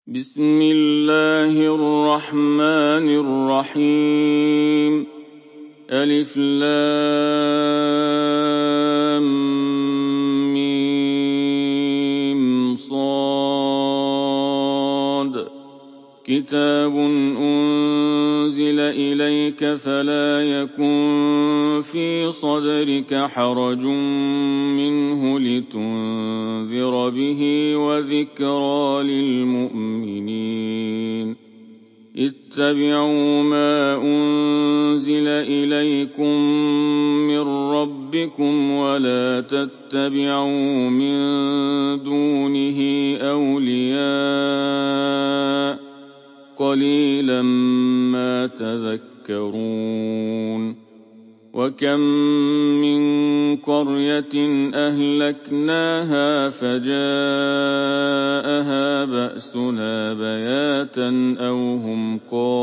بسم الله الرحمن الرحيم ألف لام ميم صاد كتاب أنزل إليك فلا يكن في صدرك حرج منه لتنذر به وذكرى للمؤمنين اتبعوا ما أنزل إليكم من ربكم ولا تتبعوا من دونه أولياء قليلا ما تذكرون وكم من قرية أهلكناها فجاءها بأسنا بياتا أو هم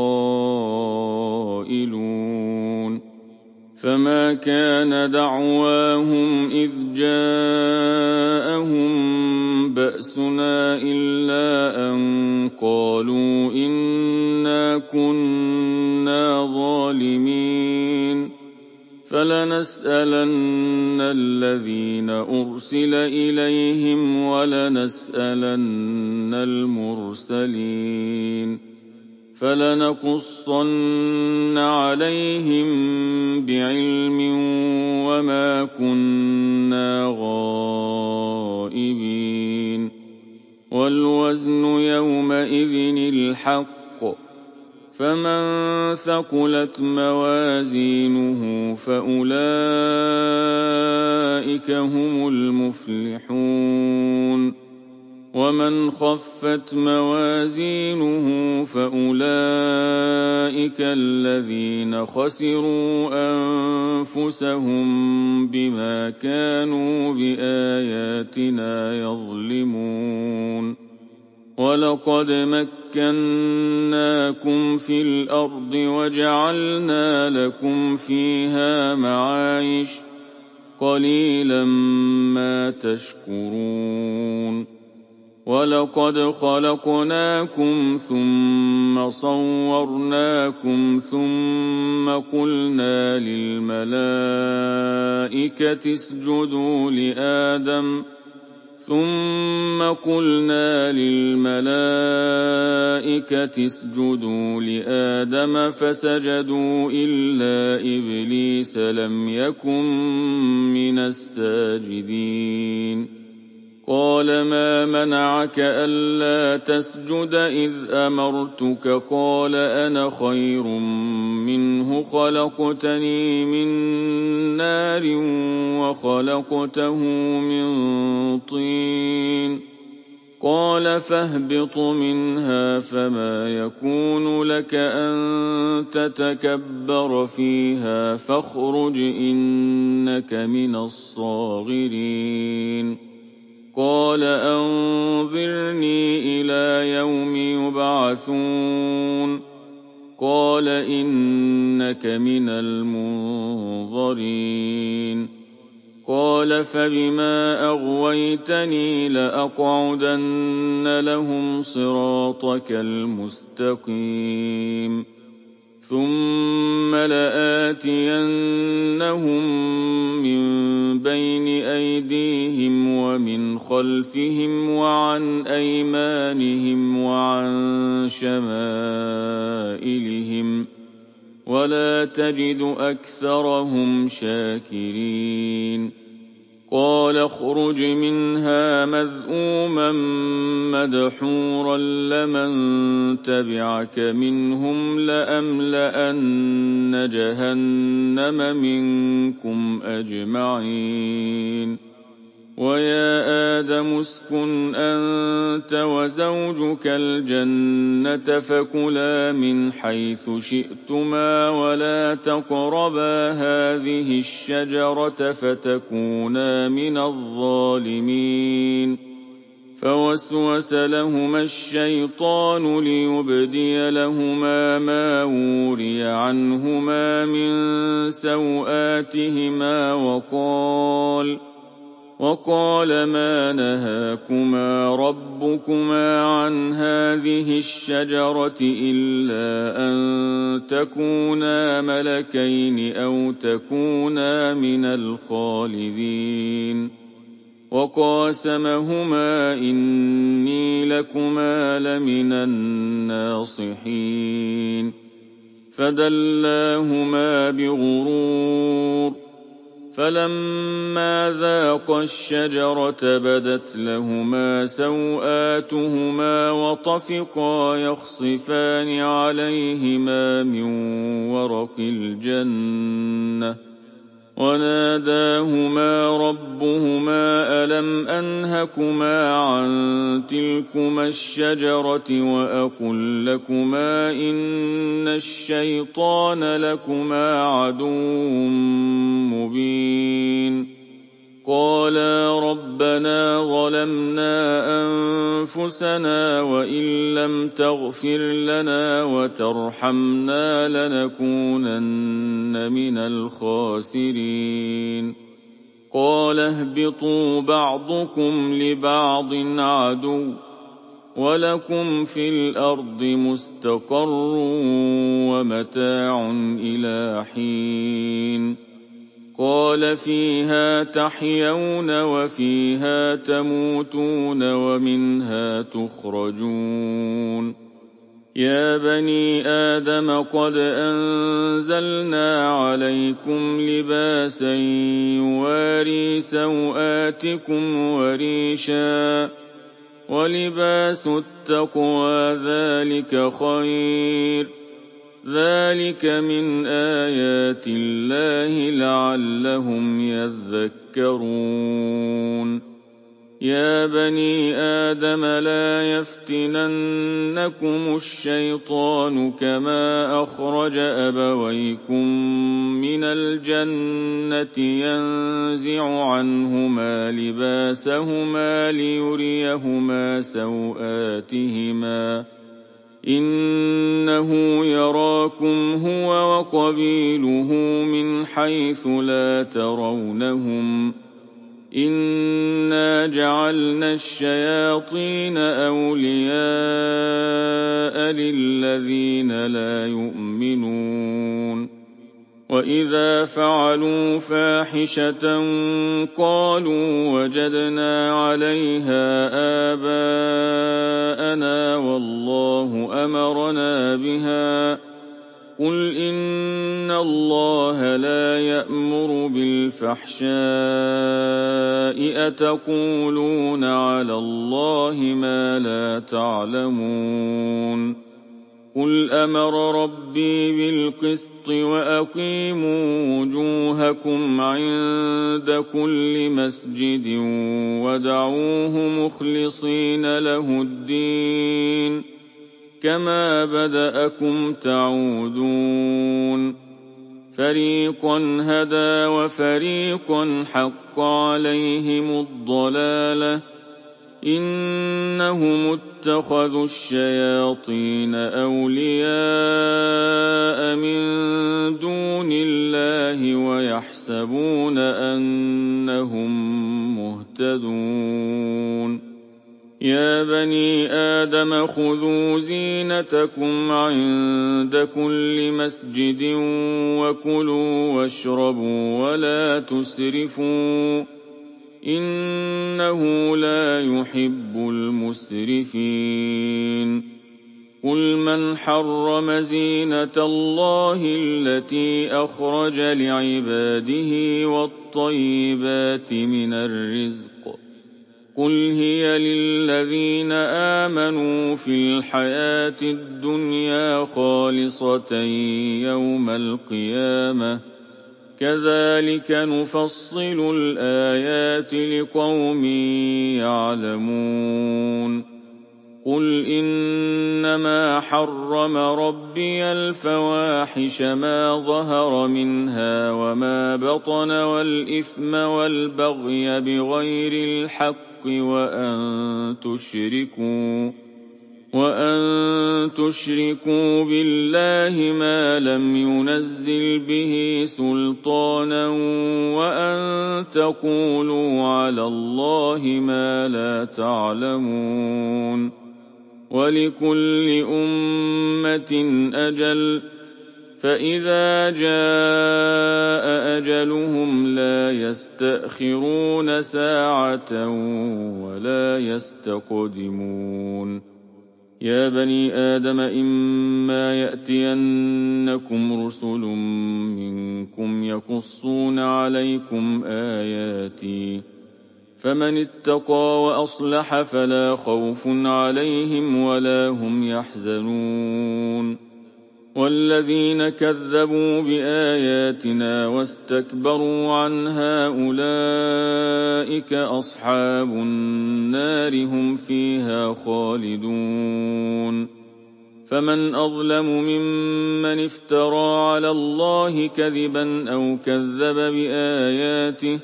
قائلون فما كان دعواهم إذ جاءهم بأسنا إلا أن قالوا إنا كنا ظالمين فلنسألن الذين أرسل إليهم ولنسألن المرسلين فلنقصن عليهم بعلم وما كنا غائبين والوزن يومئذ الحق فمن ثقلت موازينه فأولئك هم المفلحون ومن خفت موازينه فأولئك الذين خسروا أنفسهم بما كانوا بآياتنا يظلمون ولقد مكناكم في الأرض وجعلنا لكم فيها معايش قليلا ما تشكرون ولقد خلقناكم ثم صورناكم ثم قلنا للملائكة اسجدوا لآدم فسجدوا إلا إبليس لم يكن من الساجدين قال ما منعك ألا تسجد إذ أمرتك قال أنا خير منه خلقتني من نار وخلقته من طين قال فاهبط منها فما يكون لك أن تتكبر فيها فاخرج إنك من الصاغرين قال أنظرني إلى يوم يبعثون قال إنك من المنظرين قال فبما أغويتني لأقعدن لهم صراطك المستقيم ثم لآتينهم من بين أيديهم ومن خلفهم وعن أيمانهم وعن شمائلهم ولا تجد أكثرهم شاكرين قال اخرج منها مذءوما مدحورا لمن تبعك منهم لأملأن جهنم منكم أجمعين ويا آدم اسكن أنت وزوجك الجنة فكلا من حيث شئتما ولا تقربا هذه الشجرة فتكونا من الظالمين فوسوس لهما الشيطان ليبدي لهما ما وري عنهما من سوآتهما وقال ما نهاكما ربكما عن هذه الشجرة إلا أن تكونا ملكين أو تكونا من الخالدين وقاسمهما إني لكما لمن الناصحين فدلاهما بغرور فلما ذاقا الشجرة بدت لهما سوآتهما وطفقا يخصفان عليهما من ورق الجنة وناداهما ربهما ألم أنهكما عن تلكما الشجرة وأقل لكما إن الشيطان لكما عدو مبين قالا ربنا ظلمنا أنفسنا وإن لم تغفر لنا وترحمنا لنكونن من الخاسرين قال اهبطوا بعضكم لبعض عدو ولكم في الأرض مستقر ومتاع إلى حين قال فيها تحيون وفيها تموتون ومنها تخرجون يا بني آدم قد أنزلنا عليكم لباسا يواري سوآتكم وريشا ولباس التقوى ذلك خير ذلك من آيات الله لعلهم يذكرون يا بني آدم لا يفتننكم الشيطان كما أخرج أبويكم من الجنة ينزع عنهما لباسهما ليريهما سوآتهما إنه يراكم هو وقبيله من حيث لا ترونهم إنا جعلنا الشياطين أولياء للذين لا يؤمنون وإذا فعلوا فاحشة قالوا وجدنا عليها آباءنا والله أمرنا بها قل إن الله لا يأمر بالفحشاء أتقولون على الله ما لا تعلمون قل أمر ربي بالقسط وأقيموا وجوهكم عند كل مسجد ودعوه مخلصين له الدين كما بدأكم تعودون فريقا هدى وفريقا حق عليهم الضلالة إنهم اتخذوا الشياطين أولياء من دون الله ويحسبون أنهم مهتدون يا بني آدم خذوا زينتكم عند كل مسجد وكلوا واشربوا ولا تسرفوا إنه لا يحب المسرفين قل من حرم زينة الله التي أخرج لعباده والطيبات من الرزق قل هي للذين آمنوا في الحياة الدنيا خالصة يوم القيامة كذلك نفصل الآيات لقوم يعلمون قل إنما حرم ربي الفواحش ما ظهر منها وما بطن والإثم والبغي بغير الحق وأن تشركوا بالله ما لم ينزل به سلطانا وأن تقولوا على الله ما لا تعلمون ولكل أمة أجل فإذا جاء أجلهم لا يستأخرون ساعة ولا يستقدمون يا بني آدم إما يأتينكم رسل منكم يقصون عليكم آياتي فمن اتقى وأصلح فلا خوف عليهم ولا هم يحزنون والذين كذبوا بآياتنا واستكبروا عنها أولئك أصحاب النار هم فيها خالدون فمن أظلم ممن افترى على الله كذبا أو كذب بآياته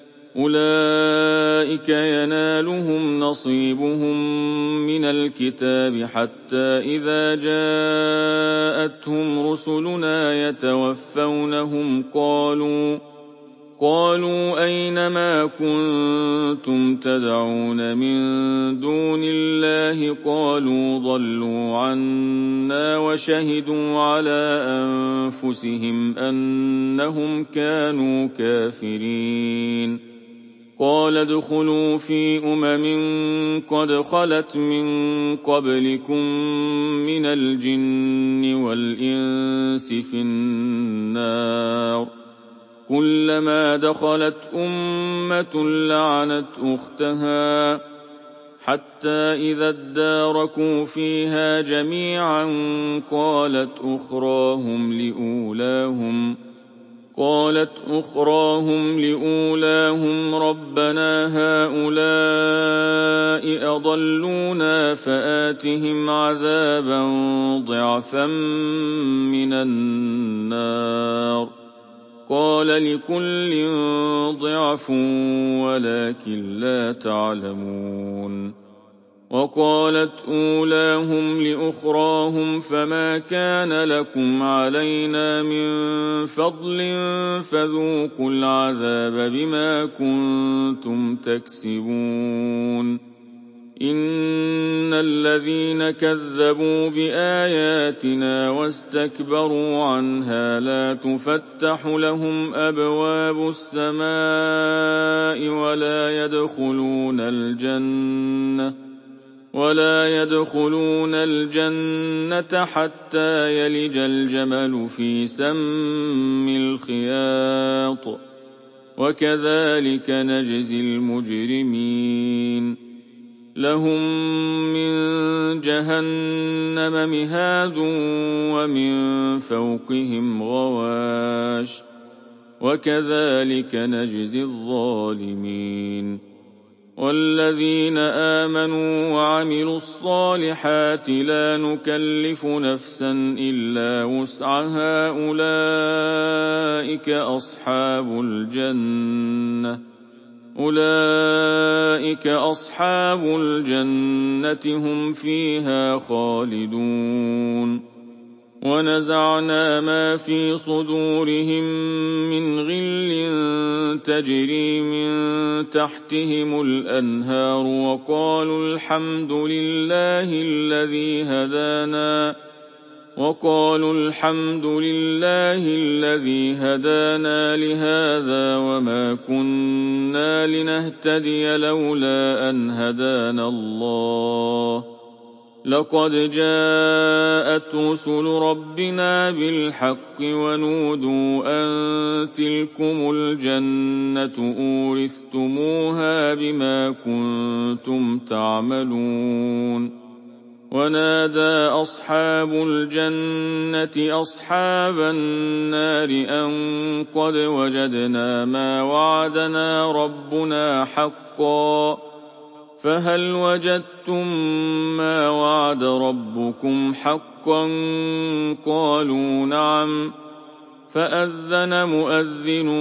أولئك ينالهم نصيبهم من الكتاب حتى إذا جاءتهم رسلنا يتوفونهم قالوا أين ما كنتم تدعون من دون الله قالوا ضلوا عنا وشهدوا على أنفسهم أنهم كانوا كافرين قال ادخلوا في قد خلت من قبلكم من الجن والإنس في النار كلما دخلت أمة لعنت أختها حتى إذا اداركوا فيها جميعا قالت أخراهم لأولاهم ربنا هؤلاء أضلونا فآتهم عذابا ضعفا من النار قال لكل ضعف ولكن لا تعلمون وقالت أولاهم لأخراهم فما كان لكم علينا من فضل فذوقوا العذاب بما كنتم تكسبون إن الذين كذبوا بآياتنا واستكبروا عنها لا تفتح لهم أبواب السماء ولا يدخلون الجنة حتى يلج الجمل في سم الخياط وكذلك نجزي المجرمين لهم من جهنم مهاد ومن فوقهم غواش وكذلك نجزي الظالمين والذين آمنوا وعملوا الصالحات لا نكلف نفسا إلا وسعها أولئك أصحاب الجنة هم فيها خالدون ونزعنا ما في صدورهم من غل تجري من تحتهم الأنهار وقالوا الحمد لله الذي هدانا لهذا وما كنا لنهتدي لولا أن هدانا الله لقد جاءت رسل ربنا بالحق ونودوا أن تلكم الجنة أورثتموها بما كنتم تعملون ونادى أصحاب الجنة أصحاب النار أن قد وجدنا ما وعدنا ربنا حقا فهل وجدتم ما وعد ربكم حقا قالوا نعم فأذن مؤذن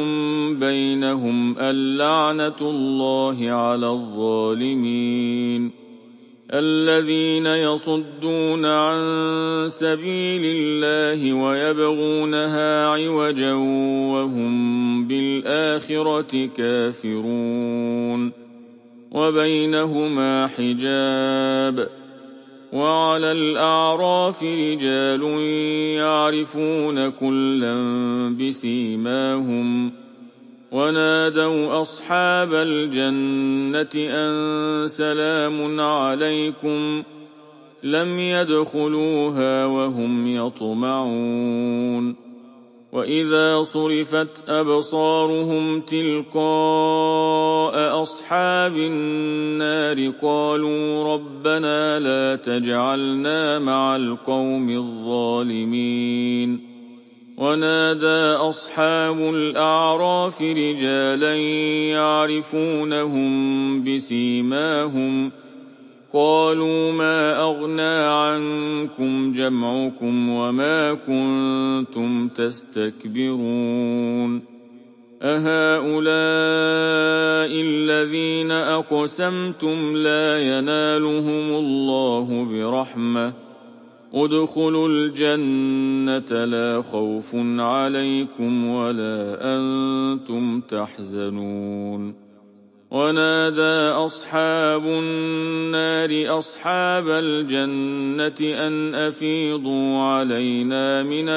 بينهم اللعنة الله على الظالمين الذين يصدون عن سبيل الله ويبغونها عوجا وهم بالآخرة كافرون وبينهما حجاب وعلى الأعراف رجال يعرفون كلا بسيماهم ونادوا أصحاب الجنة أن سلام عليكم لم يدخلوها وهم يطمعون وإذا صرفت أبصارهم تلقاء أصحاب النار قالوا ربنا لا تجعلنا مع القوم الظالمين ونادى أصحاب الأعراف رجالا يعرفونهم بسيماهم قالوا ما أغنى عنكم جمعكم وما كنتم تستكبرون أهؤلاء الذين أقسمتم لا ينالهم الله برحمة ادخلوا الجنة لا خوف عليكم ولا أنتم تحزنون ونادى أصحاب النار أصحاب الجنة أن أفيضوا علينا من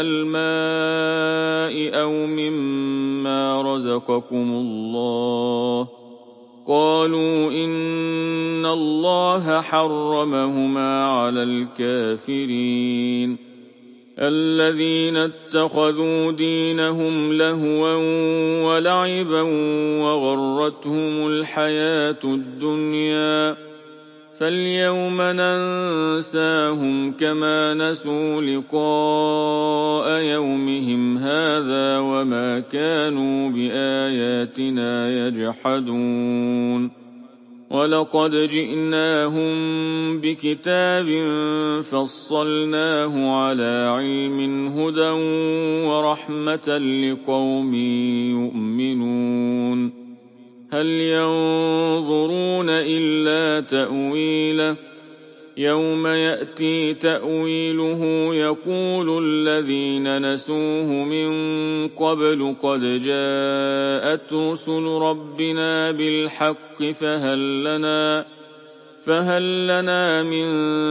الماء أو مما رزقكم الله قالوا إن الله حرمهما على الكافرين الذين اتخذوا دينهم لهوا ولعبا وغرتهم الحياة الدنيا فاليوم ننساهم كما نسوا لقاء يومهم هذا وما كانوا بآياتنا يجحدون ولقد جئناهم بكتاب فصلناه على علم هدى ورحمة لقوم يؤمنون هل ينظرون إلا تأويله يوم يأتي تأويله يقول الذين نسوه من قبل قد جاءت رسل ربنا بالحق فهل لنا من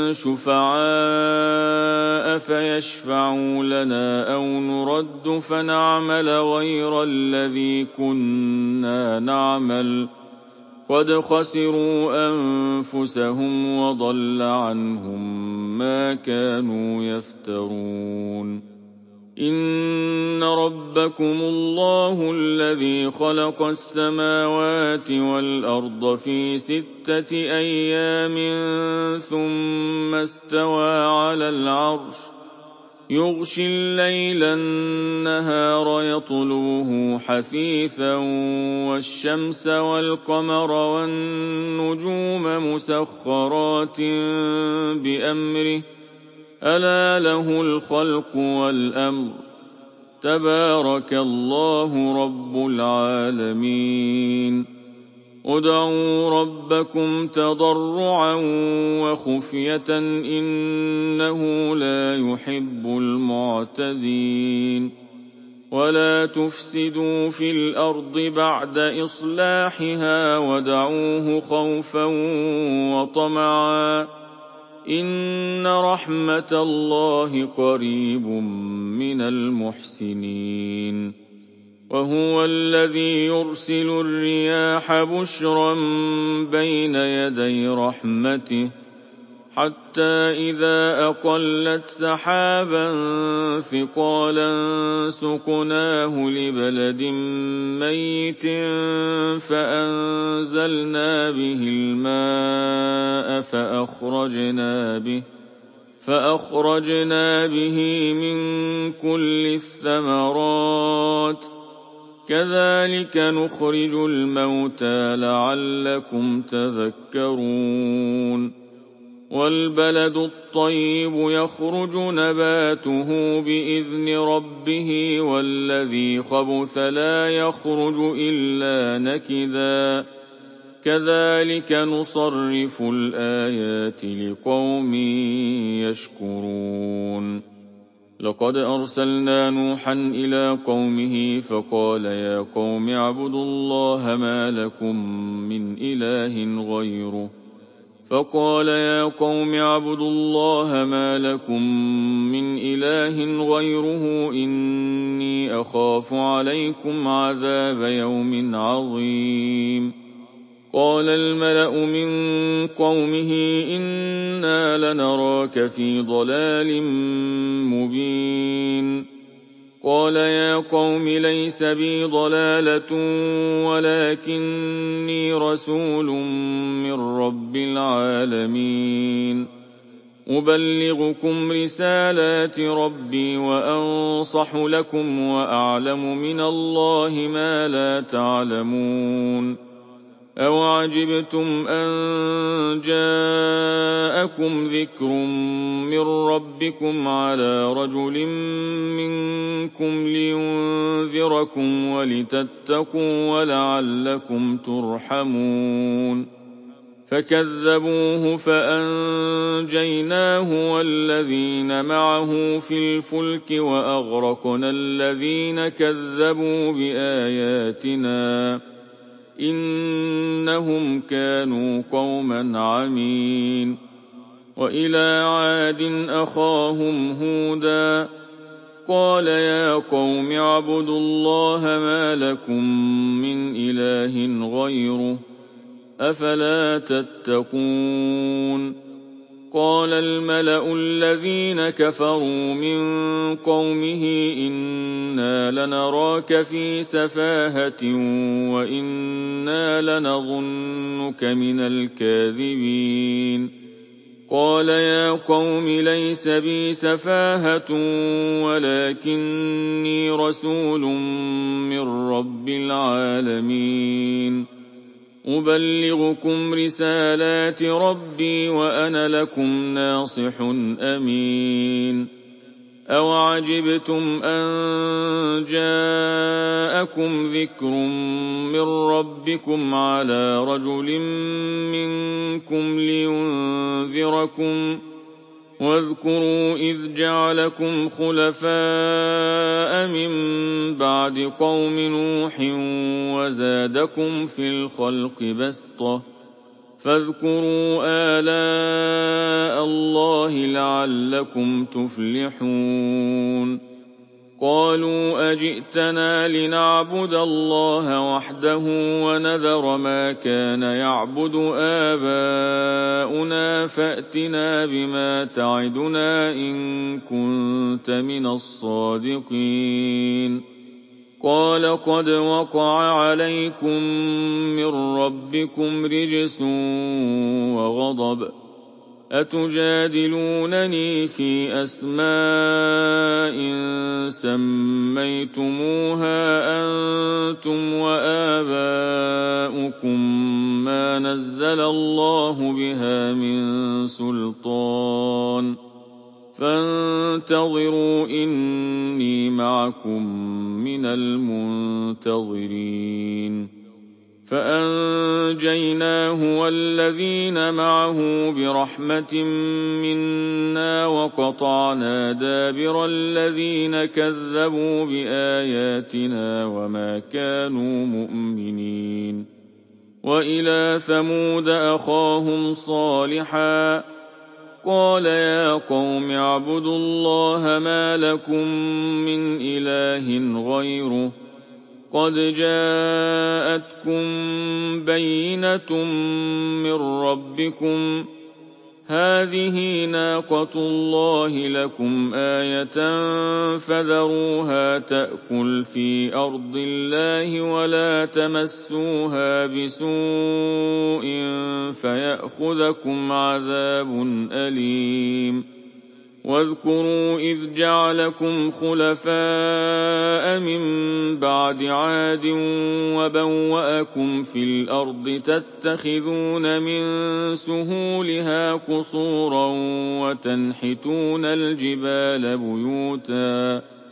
شفعاء فيشفعوا لنا أو نرد فنعمل غير الذي كنا نعمل قد خسروا أنفسهم وضل عنهم ما كانوا يفترون إن ربكم الله الذي خلق السماوات والأرض في 6 أيام ثم استوى على العرش يغشي الليل النهار يطلبه حثيثا والشمس والقمر والنجوم مسخرات بأمره ألا له الخلق والأمر تبارك الله رب العالمين ادعوا ربكم تضرعا وخفية إنه لا يحب المعتدين ولا تفسدوا في الأرض بعد إصلاحها ودعوه خوفا وطمعا إن رحمة الله قريب من المحسنين وهو الذي يرسل الرياح بشرا بين يدي رحمته حتى إذا أقلت سحابا ثقالا سقناه لبلد ميت فأنزلنا به الماء فأخرجنا به من كل الثمرات كذلك نخرج الموتى لعلكم تذكرون والبلد الطيب يخرج نباته بإذن ربه والذي خبث لا يخرج إلا نكدا كَذَٰلِكَ نُصَرِّفُ الْآيَاتِ لِقَوْمٍ يَشْكُرُونَ لَقَدْ أَرْسَلْنَا نُوحًا إِلَىٰ قَوْمِهِ فَقَالَ يَا قَوْمِ اعْبُدُوا اللَّهَ مَا لَكُم مِّنْ إِلَٰهٍ غَيْرُهُ إِنِّي أَخَافُ عَلَيْكُمْ عَذَابَ يَوْمٍ عَظِيمٍ قَالَ الْمَلَأُ مِن قَوْمِهِ إِنَّا لَنَرَاكَ فِي ضَلَالٍ مُّبِينٍ قَالَ يَا قَوْمِ لَيْسَ بِي ضَلَالَةٌ وَلَٰكِنِّي رَسُولٌ مِّن رَّبِّ الْعَالَمِينَ أُبَلِّغُكُمْ رِسَالَاتِ رَبِّي وَأَنصَحُ لَكُمْ وَأَعْلَمُ مِنَ اللَّهِ مَا لَا تَعْلَمُونَ أَوَعَجِبْتُمْ أَن جَاءَكُمْ ذِكْرٌ مِّن رَّبِّكُمْ عَلَىٰ رَجُلٍ مِّنكُمْ لِيُنذِرَكُمْ وَلِتَتَّقُوا وَلَعَلَّكُمْ تُرْحَمُونَ فَكَذَّبُوهُ فَأَنجَيْنَاهُ وَالَّذِينَ مَعَهُ فِي الْفُلْكِ وَأَغْرَقْنَا الَّذِينَ كَذَّبُوا بِآيَاتِنَا إِنَّهُمْ كَانُوا قَوْمًا عَمِينَ وَإِلَىٰ عَادٍ أَخَاهُمْ هُودًا قَالَ يَا قَوْمِ اعْبُدُوا اللَّهَ مَا لَكُم مِّنْ إِلَٰهٍ غَيْرُهُ أَفَلَا تَتَّقُونَ قَالَ الْمَلَأُ الَّذِينَ كَفَرُوا مِن قَوْمِهِ إِنَّا لَنَرَاكَ فِي سَفَاهَةٍ وَإِنَّا لَنَظُنُّكَ مِنَ الْكَاذِبِينَ قَالَ يَا قَوْمِ لَيْسَ بِي سَفَاهَةٌ وَلَٰكِنِّي رَسُولٌ مِّن رَّبِّ الْعَالَمِينَ أُبَلِّغُكُمْ رِسَالَاتِ رَبِّي وَأَنَا لَكُمْ نَاصِحٌ أَمِينٌ أَوَعَجِبْتُمْ أَن جَاءَكُمْ ذِكْرٌ مِّن رَّبِّكُمْ عَلَىٰ رَجُلٍ مِّنكُمْ لِيُنذِرَكُمْ وَاذْكُرُوا إِذْ جَعَلَكُمْ خُلَفَاءَ مِن بَعْدِ قَوْمِ نُوحٍ وَزَادَكُمْ فِي الْخَلْقِ بَسْطَةً فَاذْكُرُوا آلَاءَ اللَّهِ لَعَلَّكُمْ تُفْلِحُونَ قَالُوا أَجِئْتَنَا لِنَعْبُدَ اللَّهَ وَحْدَهُ وَنَذَرَ مَا كَانَ يَعْبُدُ آبَاؤُنَا فَأْتِنَا بِمَا تَعِدُنَا إِن كُنتَ مِنَ الصَّادِقِينَ قَالَ قَدْ وَقَعَ عَلَيْكُم مِّن رَّبِّكُمْ رِجْسٌ وَغَضَبٌ أَتُجَادِلُونَنِي فِي أَسْمَاءٍ سَمَّيْتُمُوهَا أَنتُمْ وَآبَاؤُكُم مَّا نَزَّلَ اللَّهُ بِهَا مِن سُلْطَانٍ فَانتَظِرُوا إِنِّي مَعَكُم مِّنَ الْمُنتَظِرِينَ فَأَنجَيْنَاهُ وَالَّذِينَ مَعَهُ بِرَحْمَةٍ مِّنَّا وَقَطَعْنَا دَابِرَ الَّذِينَ كَذَّبُوا بِآيَاتِنَا وَمَا كَانُوا مُؤْمِنِينَ وَإِلَىٰ ثَمُودَ أَخَاهُمْ صَالِحًا قَالَ يَا قَوْمِ اعْبُدُوا اللَّهَ مَا لَكُم مِّنْ إِلَٰهٍ غَيْرُهُ قَدْ جَاءَتْكُم بَيِّنَةٌ مِّن رَّبِّكُمْ ۖ هَٰذِهِ نَاقَةُ اللَّهِ لَكُمْ آيَةً فَذَرُوهَا تَأْكُلْ فِي أَرْضِ اللَّهِ وَلَا تَمَسُّوهَا بِسُوءٍ فَيَأْخُذَكُمْ عَذَابٌ أَلِيمٌ وَاذْكُرُوا إِذْ جَعَلَكُمْ خُلَفَاءَ مِن بَعْدِ عَادٍ وَبَوَّأَكُمْ فِي الْأَرْضِ تَتَّخِذُونَ مِن سُهُولِهَا قُصُورًا وَتَنْحِتُونَ الْجِبَالَ بُيُوتًا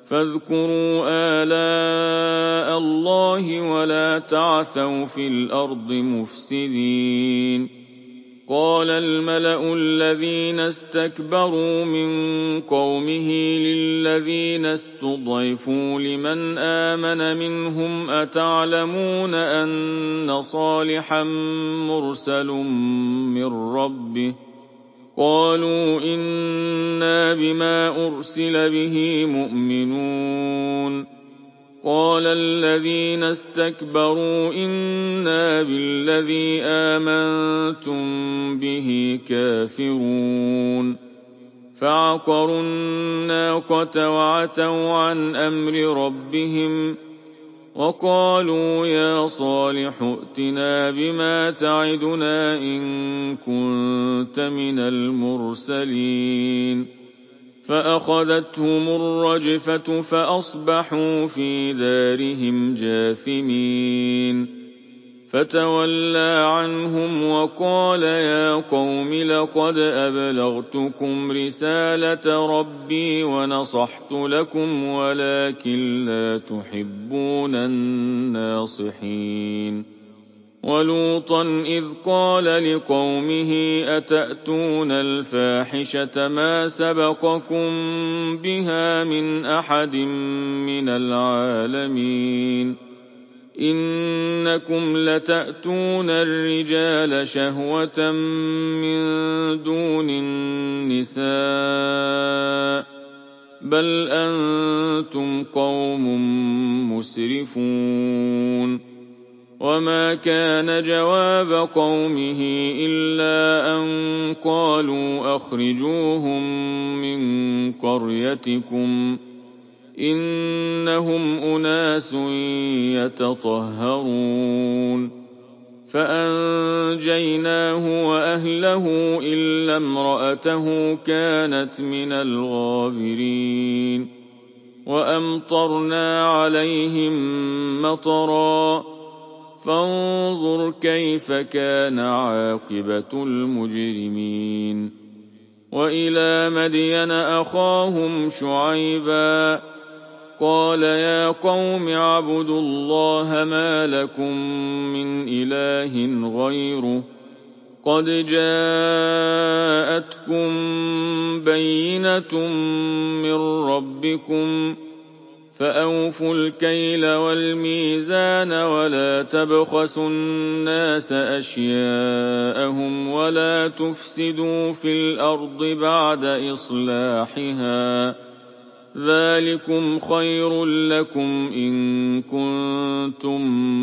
فاذكروا آلاء الله ولا تعثوا في الأرض مفسدين. قال الملأ الذين استكبروا من قومه للذين استضعفوا لمن آمن منهم أتعلمون أن صالحا مرسل من ربه؟ قالوا إنا بما أرسل به مؤمنون. قال الذين استكبروا إنا بالذي آمنتم به كافرون. فعقروا الناقة وعتوا عن أمر ربهم وقالوا يا صالح ائتنا بما تعدنا إن كنت من المرسلين. فأخذتهم الرجفة فأصبحوا في دارهم جاثمين. فتولى عنهم وقال يا قوم لقد أبلغتكم رسالة ربي ونصحت لكم ولكن لا تحبون الناصحين. ولوطا إذ قال لقومه أتأتون الفاحشة ما سبقكم بها من أحد من العالمين إنكم لتأتون الرجال شهوة من دون النساء بل أنتم قوم مسرفون. وما كان جواب قومه إلا أن قالوا أخرجوهم من قريتكم إنهم أناس يتطهرون. فأنجيناه وأهله إلا امرأته كانت من الغابرين. وأمطرنا عليهم مطرا فانظر كيف كان عاقبة المجرمين. وإلى مدين أخاهم شعيبا قال يا قوم اعبدوا الله ما لكم من إله غيره قد جاءتكم بينة من ربكم فأوفوا الكيل والميزان ولا تبخسوا الناس أشياءهم ولا تفسدوا في الأرض بعد إصلاحها ذلكم خير لكم إن كنتم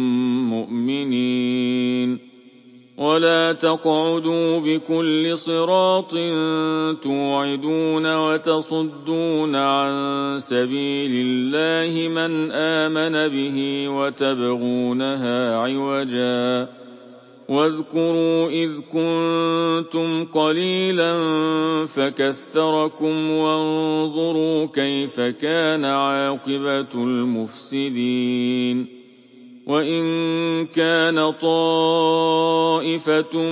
مؤمنين. ولا تقعدوا بكل صراط توعدون وتصدون عن سبيل الله من آمن به وتبغونها عوجا واذكروا إذ كنتم قليلا فكثركم وانظروا كيف كان عاقبة المفسدين. وإن كان طائفة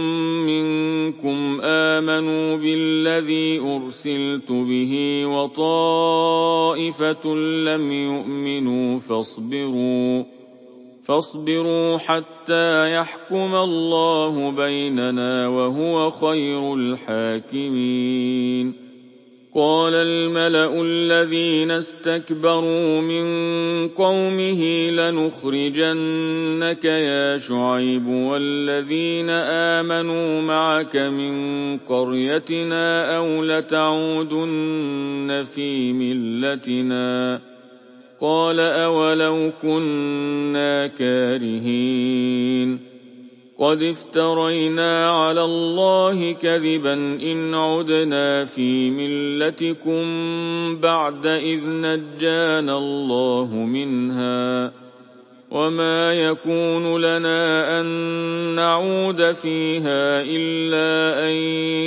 منكم آمنوا بالذي أرسلت به وطائفة لم يؤمنوا فاصبروا حتى يحكم الله بيننا وهو خير الحاكمين. قال الملأ الذين استكبروا من قومه لنخرجنك يا شعيب والذين آمنوا معك من قريتنا أو لتعودن في ملتنا قال أولو كنا كارهين. قد افترينا على الله كذبا إن عدنا في ملتكم بعد إذ نجانا الله منها وما يكون لنا أن نعود فيها إلا أن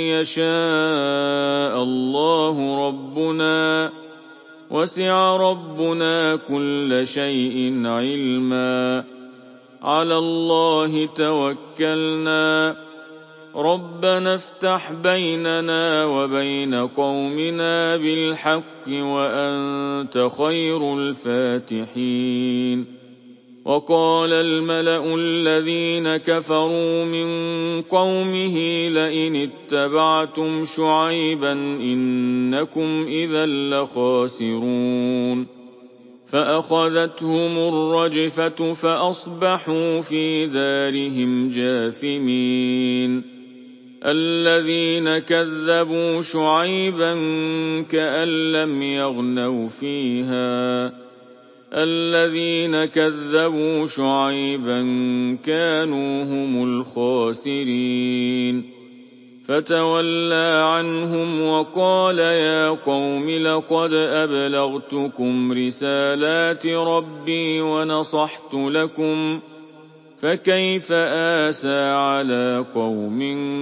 يشاء الله ربنا وسع ربنا كل شيء علما على الله توكلنا رَبَّنَا افْتَحْ بَيْنَنَا وَبَيْنَ قَوْمِنَا بِالْحَقِّ وَأَنتَ خَيْرُ الْفَاتِحِينَ وَقَالَ الْمَلَأُ الَّذِينَ كَفَرُوا مِن قَوْمِهِ لَئِنِ اتَّبَعْتُمْ شُعَيْبًا إِنَّكُمْ إِذًا لَّخَاسِرُونَ فَأَخَذَتْهُمُ الرَّجْفَةُ فَأَصْبَحُوا فِي دَارِهِمْ جَاثِمِينَ الَّذِينَ كَذَّبُوا شُعَيْبًا كَأَن لَّمْ يَغْنَوْا فِيهَا الَّذِينَ كَذَّبُوا شُعَيْبًا كَانُوا هُمُ الْخَاسِرِينَ فَتَوَلَّىٰ عَنْهُمْ وَقَالَ يَا قَوْمِ لَقَدْ أَبْلَغْتُكُمْ رِسَالَاتِ رَبِّي وَنَصَحْتُ لَكُمْ فَكَيْفَ آسَىٰ عَلَىٰ قَوْمٍ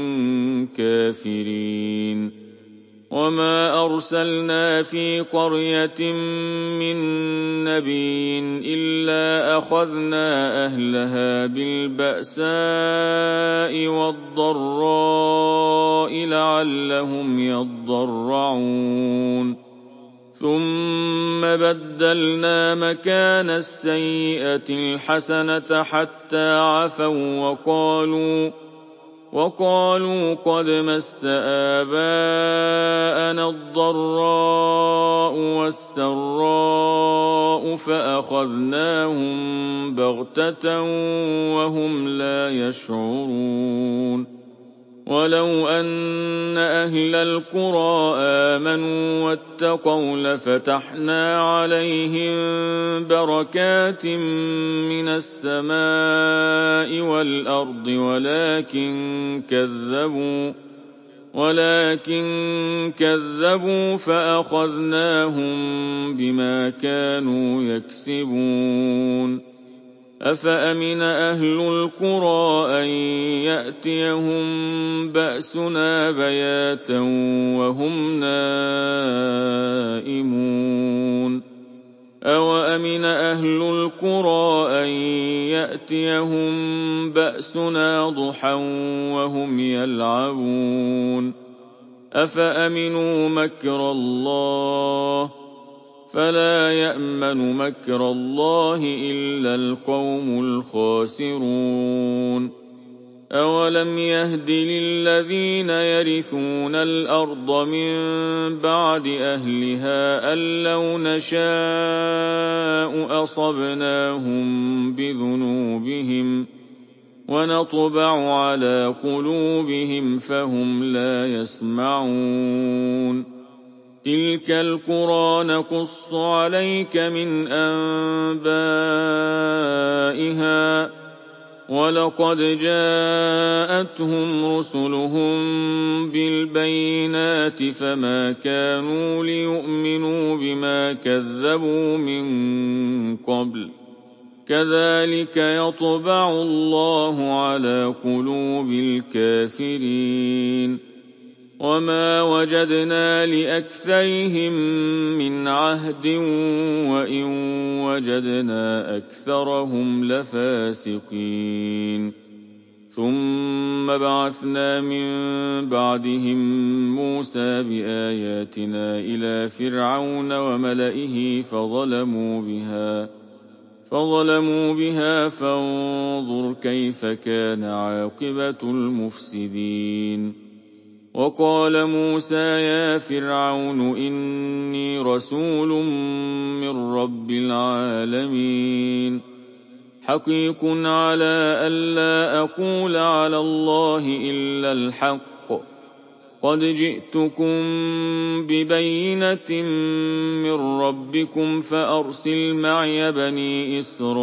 كَافِرِينَ وَمَا أَرْسَلْنَا فِي قَرْيَةٍ مِّن نَّبِيٍّ إِلَّا أَخَذْنَا أَهْلَهَا بِالْبَأْسَاءِ وَالضَّرَّاءِ لَعَلَّهُمْ يَضَّرَّعُونَ ثُمَّ بَدَّلْنَا مَكَانَ السَّيِّئَةِ الْحَسَنَةَ حَتَّىٰ عَفَوا وَقَالُوا قَدْ مَسَّ آبَاءَنَا الضَّرَّاءُ وَالسَّرَّاءُ فَأَخَذْنَاهُم بَغْتَةً وَهُمْ لَا يَشْعُرُونَ وَلَوْ أَنَّ أَهْلَ الْقُرَىٰ آمَنُوا وَاتَّقَوْا لَفَتَحْنَا عَلَيْهِم بَرَكَاتٍ مِّنَ السَّمَاءِ وَالْأَرْضِ وَلَٰكِن كَذَّبُوا فَأَخَذْنَاهُم بِمَا كَانُوا يَكْسِبُونَ أَفَأَمِنَ أَهْلُ الْقُرَىٰ أَن يَأْتِيَهُم بَأْسُنَا بَيَاتًا وَهُمْ نَائِمُونَ أَوَأَمِنَ أَهْلُ الْقُرَىٰ أَن يَأْتِيَهُم بَأْسُنَا ضُحًى وَهُمْ يَلْعَبُونَ أَفَأَمِنُوا مَكْرَ اللَّهِ ۚ فَلَا يَأْمَنُ مَكْرَ اللَّهِ إِلَّا الْقَوْمُ الْخَاسِرُونَ أَوَلَمْ يَهْدِ لِلَّذِينَ يَرِثُونَ الْأَرْضَ مِن بَعْدِ أَهْلِهَا أَن لَّوْ نَشَاءُ أَصَبْنَاهُم بِذُنُوبِهِمْ وَنَطْبَعُ عَلَىٰ قُلُوبِهِمْ فَهُمْ لَا يَسْمَعُونَ تِلْكَ الْقُرَىٰ نَقُصُّ عَلَيْكَ مِنْ أَنبَائِهَا ۚ وَلَقَدْ جَاءَتْهُمْ رُسُلُهُم بِالْبَيِّنَاتِ فَمَا كَانُوا لِيُؤْمِنُوا بِمَا كَذَّبُوا مِن قَبْلُ ۚ كَذَٰلِكَ يَطْبَعُ اللَّهُ عَلَىٰ قُلُوبِ الْكَافِرِينَ وَمَا وَجَدْنَا لِأَكْثَرِهِم مِّنْ عَهْدٍ وَإِن وَجَدْنَا أَكْثَرَهُمْ لَفَاسِقِينَ ثُمَّ بَعَثْنَا مِن بَعْدِهِم مُّوسَىٰ بِآيَاتِنَا إِلَىٰ فِرْعَوْنَ وَمَلَئِهِ فَظَلَمُوا بِهَا فَانظُرْ كَيْفَ كَانَ عَاقِبَةُ الْمُفْسِدِينَ وَقَالَ مُوسَىٰ يَا فِرْعَوْنُ إِنِّي رَسُولٌ مِّن رَّبِّ الْعَالَمِينَ حَقِيقٌ عَلَىٰ أَلَّا أَقُولَ عَلَى اللَّهِ إِلَّا الْحَقَّ قَدْ جِئْتُكُم بِبَيِّنَةٍ مِّن رَّبِّكُمْ فَأَرْسِلْ مَعِيَ بَنِي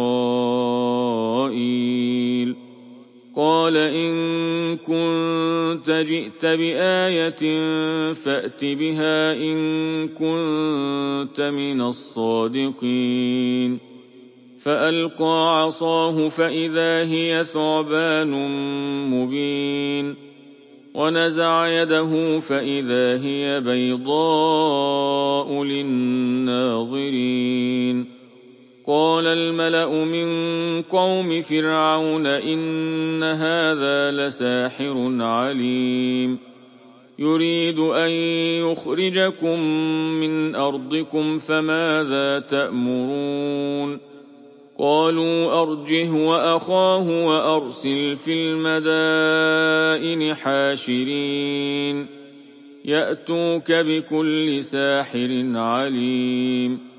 إِسْرَائِيلَ قَالَ إِن كُنتَ جِئْتَ بِآيَةٍ فَأْتِ بِهَا إِن كُنتَ مِنَ الصَّادِقِينَ فَأَلْقَىٰ عَصَاهُ فَإِذَا هِيَ ثُعْبَانٌ مُّبِينٌ وَنَزَعَ يَدَهُ فَإِذَا هِيَ بَيْضَاءُ لِلنَّاظِرِينَ قال الملأ من قوم فرعون إن هذا لساحر عليم يريد أن يخرجكم من أرضكم فماذا تأمرون قالوا أرجه وأخاه وأرسل في المدائن حاشرين يأتوك بكل ساحر عليم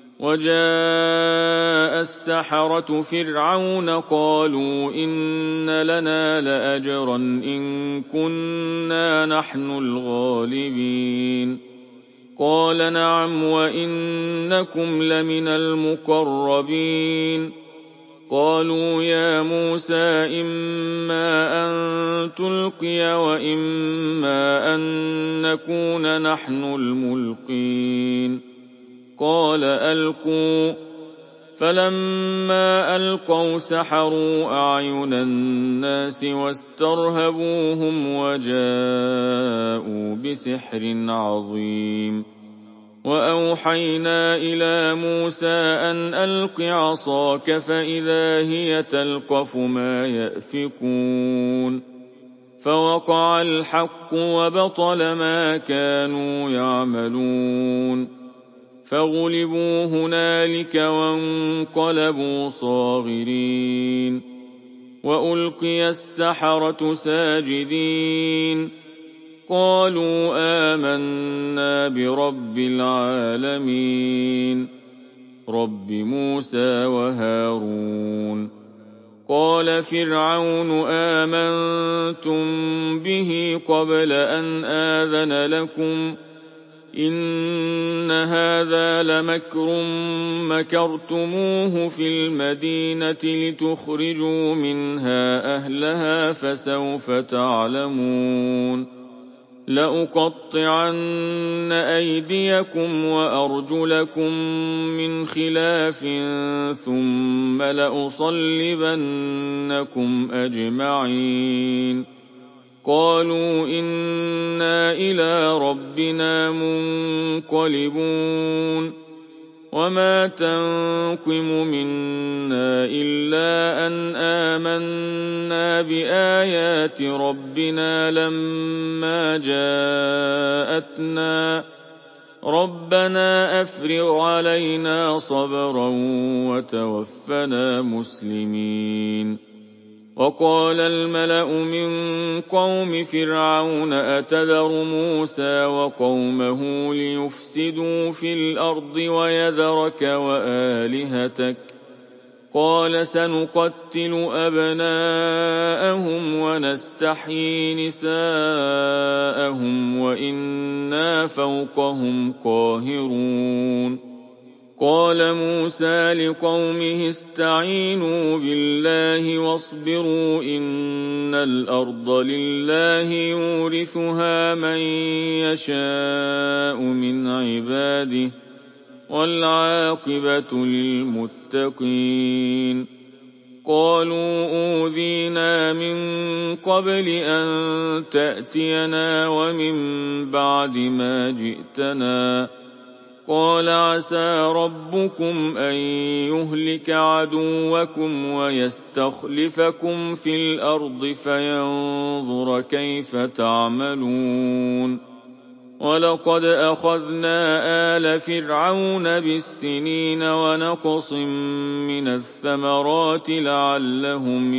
وجاء السحرة فرعون قالوا إن لنا لأجرا إن كنا نحن الغالبين قال نعم وإنكم لمن المقربين قالوا يا موسى إما أن تلقي وإما أن نكون نحن الملقين قال ألقوا فلما ألقوا سحروا أعين الناس واسترهبوهم وجاءوا بسحر عظيم وأوحينا إلى موسى أن ألق عصاك فإذا هي تلقف ما يأفكون فوقع الحق وبطل ما كانوا يعملون فغلبوا هنالك وانقلبوا صاغرين وألقي السحرة ساجدين قالوا آمنا برب العالمين رب موسى وهارون قال فرعون آمنتم به قبل أن آذن لكم إن هذا لمكر مكرتموه في المدينة لتخرجوا منها أهلها فسوف تعلمون لأقطعن أيديكم وأرجلكم من خلاف ثم لأصلبنكم أجمعين قالوا إنا إلى ربنا منقلبون وما تنقم منا إلا أن آمنا بآيات ربنا لما جاءتنا ربنا أفرغ علينا صبرا وتوفنا مسلمين وقال الملأ من قوم فرعون أتذر موسى وقومه ليفسدوا في الأرض ويذرك وآلهتك قال سنقتل أبناءهم ونستحيي نساءهم وإنا فوقهم قاهرون قال موسى لقومه استعينوا بالله واصبروا إن الأرض لله يورثها من يشاء من عباده والعاقبة للمتقين قالوا أوذينا من قبل أن تأتينا ومن بعد ما جئتنا قال عسى ربكم أن يهلك عدوكم ويستخلفكم في الأرض فينظر كيف تعملون ولقد أخذنا آل فرعون بالسنين ونقص من الثمرات لعلهم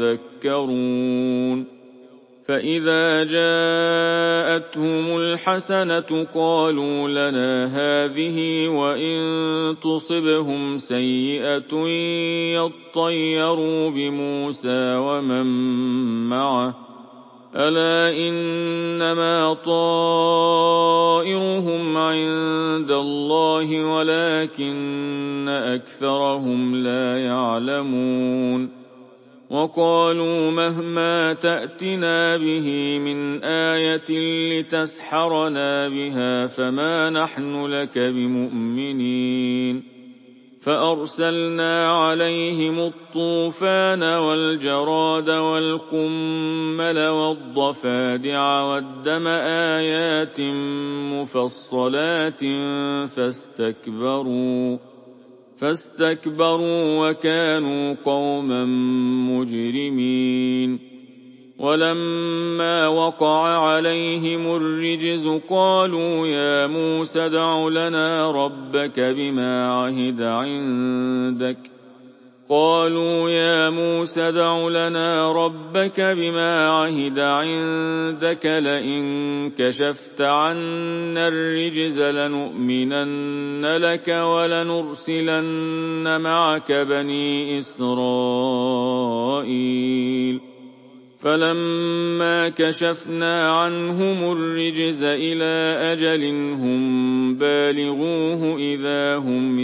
يذكرون فإذا جاءتهم الحسنة قالوا لنا هذه وإن تصبهم سيئة يطيروا بموسى ومن معه ألا إنما طائرهم عند الله ولكن أكثرهم لا يعلمون وقالوا مهما تأتنا به من آية لتسحرنا بها فما نحن لك بمؤمنين فأرسلنا عليهم الطوفان والجراد والقمل والضفادع والدم آيات مفصلات فاستكبروا وكانوا قوما مجرمين ولما وقع عليهم الرجز قالوا يا موسى ادع لنا ربك بما عهد عندك لئن كشفت عنا الرجز لنؤمنن لك ولنرسلن معك بني إسرائيل فلما كشفنا عنهم الرجز إلى أجل هم بالغوه إذا هم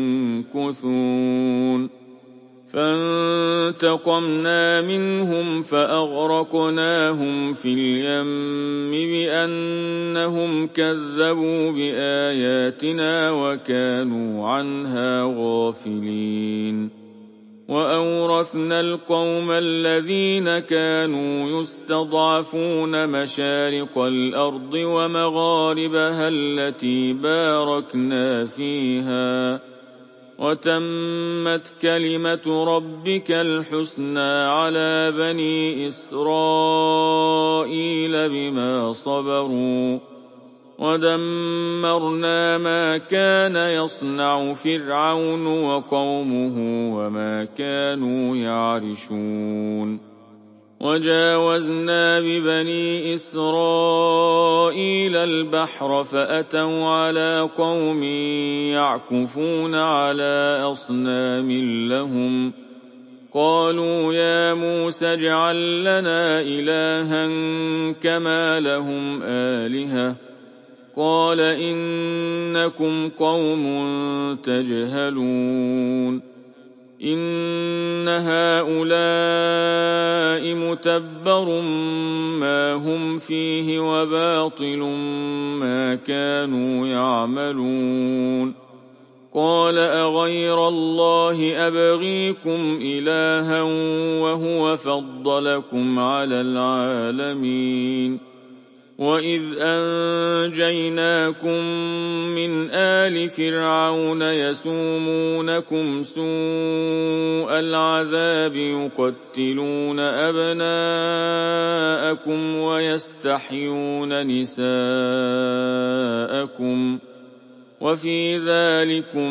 ينكثون فانتقمنا منهم فأغرقناهم في اليم بأنهم كذبوا بآياتنا وكانوا عنها غافلين وأورثنا القوم الذين كانوا يستضعفون مشارق الأرض ومغاربها التي باركنا فيها وتمت كلمة ربك الحسنى على بني إسرائيل بما صبروا ودمرنا ما كان يصنع فرعون وقومه وما كانوا يعرشون وجاوزنا ببني إسرائيل البحر فأتوا على قوم يعكفون على أصنام لهم قالوا يا موسى اجعل لنا إلها كما لهم آلهة قال إنكم قوم تجهلون إن هؤلاء متبر ما هم فيه وباطل ما كانوا يعملون قال أغير الله أبغيكم إلها وهو فضلكم على العالمين وإذ أنجيناكم من آل فرعون يسومونكم سوء العذاب يقتلون أبناءكم ويستحيون نساءكم وفي ذلكم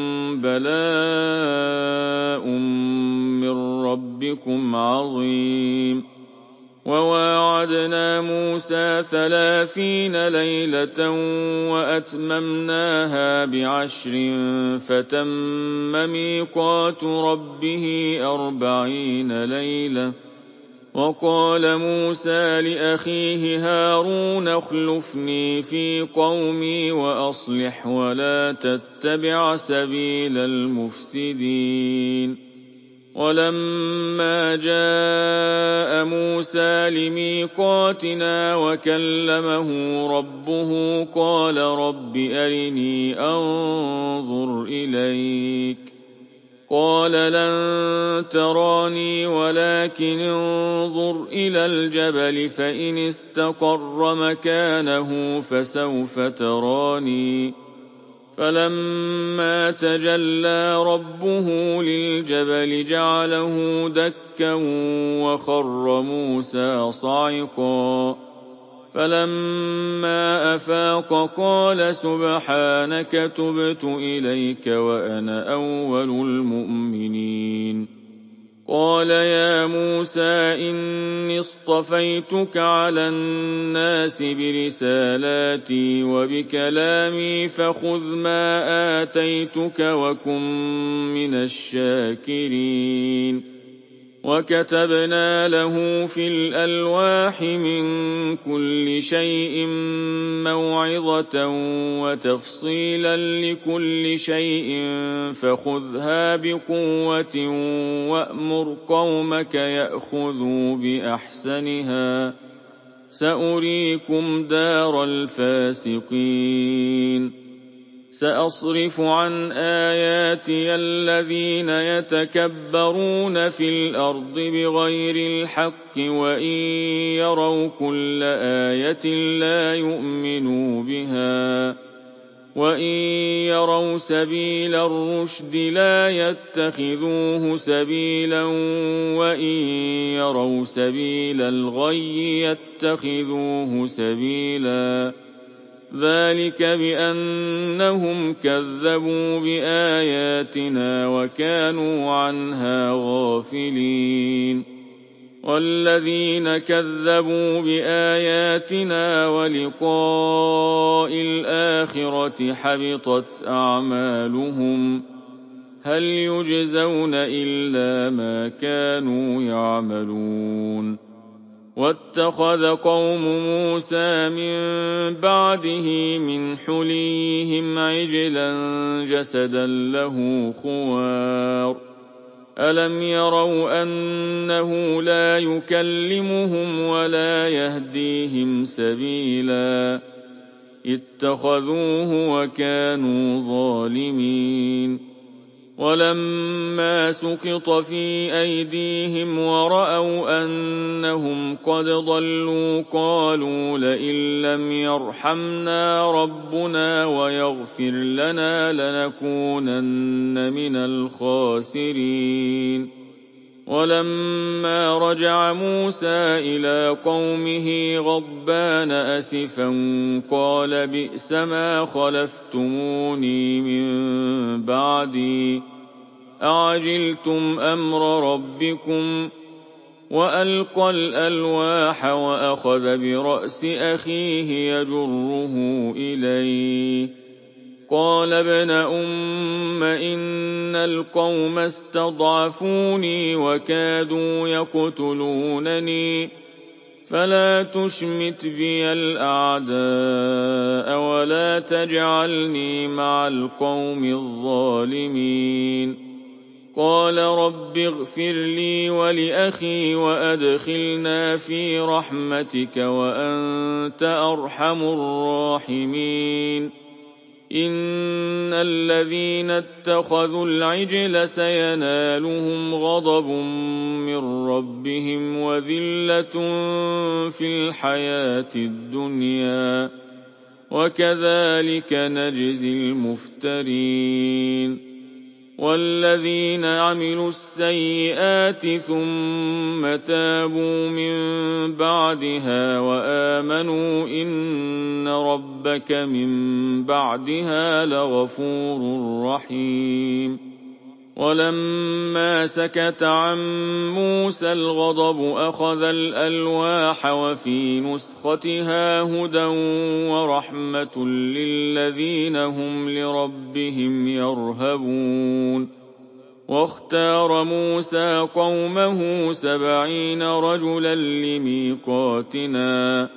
بلاء من ربكم عظيم وواعدنا موسى 30 ليلة وأتممناها ب10 فتم ميقات ربه 40 ليلة وقال موسى لأخيه هارون اخلفني في قومي وأصلح ولا تتبع سبيل المفسدين ولما جاء موسى لميقاتنا وكلمه ربه قال رب أرني أنظر إليك قال لن تراني ولكن انظر إلى الجبل فإن استقر مكانه فسوف تراني فلما تجلى ربه للجبل جعله دكا وخر موسى صعقا فلما أفاق قال سبحانك تبت إليك وأنا أول المؤمنين قال يا موسى إني اصطفيتك على الناس برسالاتي وبكلامي فخذ ما آتيتك وكن من الشاكرين وكتبنا له في الألواح من كل شيء موعظة وتفصيلا لكل شيء فخذها بقوة وأمر قومك يأخذوا بأحسنها سأريكم دار الفاسقين سأصرف عن آياتي الذين يتكبرون في الأرض بغير الحق وإن يروا كل آية لا يؤمنوا بها وَإِن يَرَوْا سَبِيلَ الرُّشْدِ لَا يَتَّخِذُوهُ سَبِيلًا وَإِن يَرَوْا سَبِيلَ الْغَيِّ يَتَّخِذُوهُ سَبِيلًا ذَلِكَ بِأَنَّهُمْ كَذَّبُوا بِآيَاتِنَا وَكَانُوا عَنْهَا غَافِلِينَ وَالَّذِينَ كَذَّبُوا بِآيَاتِنَا وَلِقَاءِ الْآخِرَةِ حَبِطَتْ أَعْمَالُهُمْ هَلْ يُجْزَوْنَ إِلَّا مَا كَانُوا يَعْمَلُونَ وَاتَّخَذَ قَوْمُ مُوسَىٰ مِن بَعْدِهِ مِنْ حُلِيِّهِمْ عِجْلًا جَسَدًا لَّهُ خُوَارٌ أَلَمْ يَرَوْا أَنَّهُ لَا يُكَلِّمُهُمْ وَلَا يَهْدِيهِمْ سَبِيلًا اتَّخَذُوهُ وَكَانُوا ظَالِمِينَ وَلَمَّا سُقِطَ فِي أَيْدِيهِمْ وَرَأَوْا أَنَّهُمْ قَدْ ضَلُّوا قَالُوا لَئِن لَّمْ يَرْحَمْنَا رَبُّنَا وَيَغْفِرْ لَنَا لَنَكُونَنَّ مِنَ الْخَاسِرِينَ وَلَمَّا رَجَعَ مُوسَىٰ إِلَىٰ قَوْمِهِ غَضْبَانَ أَسِفًا قَالَ بِئْسَمَا خَلَفْتُمُونِي مِن بَعْدِي أَعَجِلْتُمْ أَمْرَ رَبِّكُمْ وَأَلْقَى الْأَلْوَاحَ وَأَخَذَ بِرَأْسِ أَخِيهِ يَجُرُّهُ إِلَيْهِ قَالَ ابْنَ أُمَّ إِنَّ الْقَوْمَ اسْتَضْعَفُونِي وَكَادُوا يَقْتُلُونَنِي فَلَا تُشْمِتْ بِيَ الْأَعْدَاءَ وَلَا تَجْعَلْنِي مَعَ الْقَوْمِ الظَّالِمِينَ قَالَ رَبِّ اغْفِرْ لِي وَلِأَخِي وَأَدْخِلْنَا فِي رَحْمَتِكَ وَأَنتَ أَرْحَمُ الرَّاحِمِينَ إِنَّ الَّذِينَ اتَّخَذُوا الْعِجْلَ سَيَنَالُهُمْ غَضَبٌ مِّن رَّبِّهِمْ وَذِلَّةٌ فِي الْحَيَاةِ الدُّنْيَا ۚ وَكَذَٰلِكَ نَجْزِي الْمُفْتَرِينَ وَالَّذِينَ عَمِلُوا السَّيِّئَاتِ ثُمَّ تَابُوا مِن بَعْدِهَا وَآمَنُوا إِنَّ رَبَّكَ مِن بَعْدِهَا لَغَفُورٌ رَّحِيمٌ وَلَمَّا سَكَتَ عَن مُّوسَى الْغَضَبُ أَخَذَ الْأَلْوَاحَ وَفِي نُسْخَتِهَا هُدًى وَرَحْمَةٌ لِّلَّذِينَ هُمْ لِرَبِّهِمْ يَرْهَبُونَ وَاخْتَارَ مُوسَىٰ قَوْمَهُ 70 رَجُلًا لِّمِيقَاتِنَا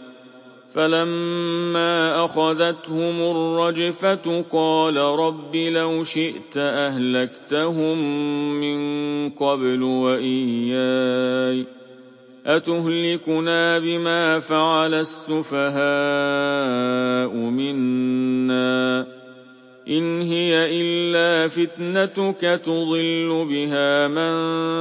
فَلَمَّا أَخَذَتْهُمُ الرَّجْفَةُ قَالَ رَبِّ لَوْ شِئْتَ أَهْلَكْتَهُم مِّن قَبْلُ وَإِيَّايَ أَتُهْلِكُنَا بِمَا فَعَلَ السُّفَهَاءُ مِنَّا ۖ إِنْ هِيَ إِلَّا فِتْنَتُكَ تُضِلُّ بِهَا مَن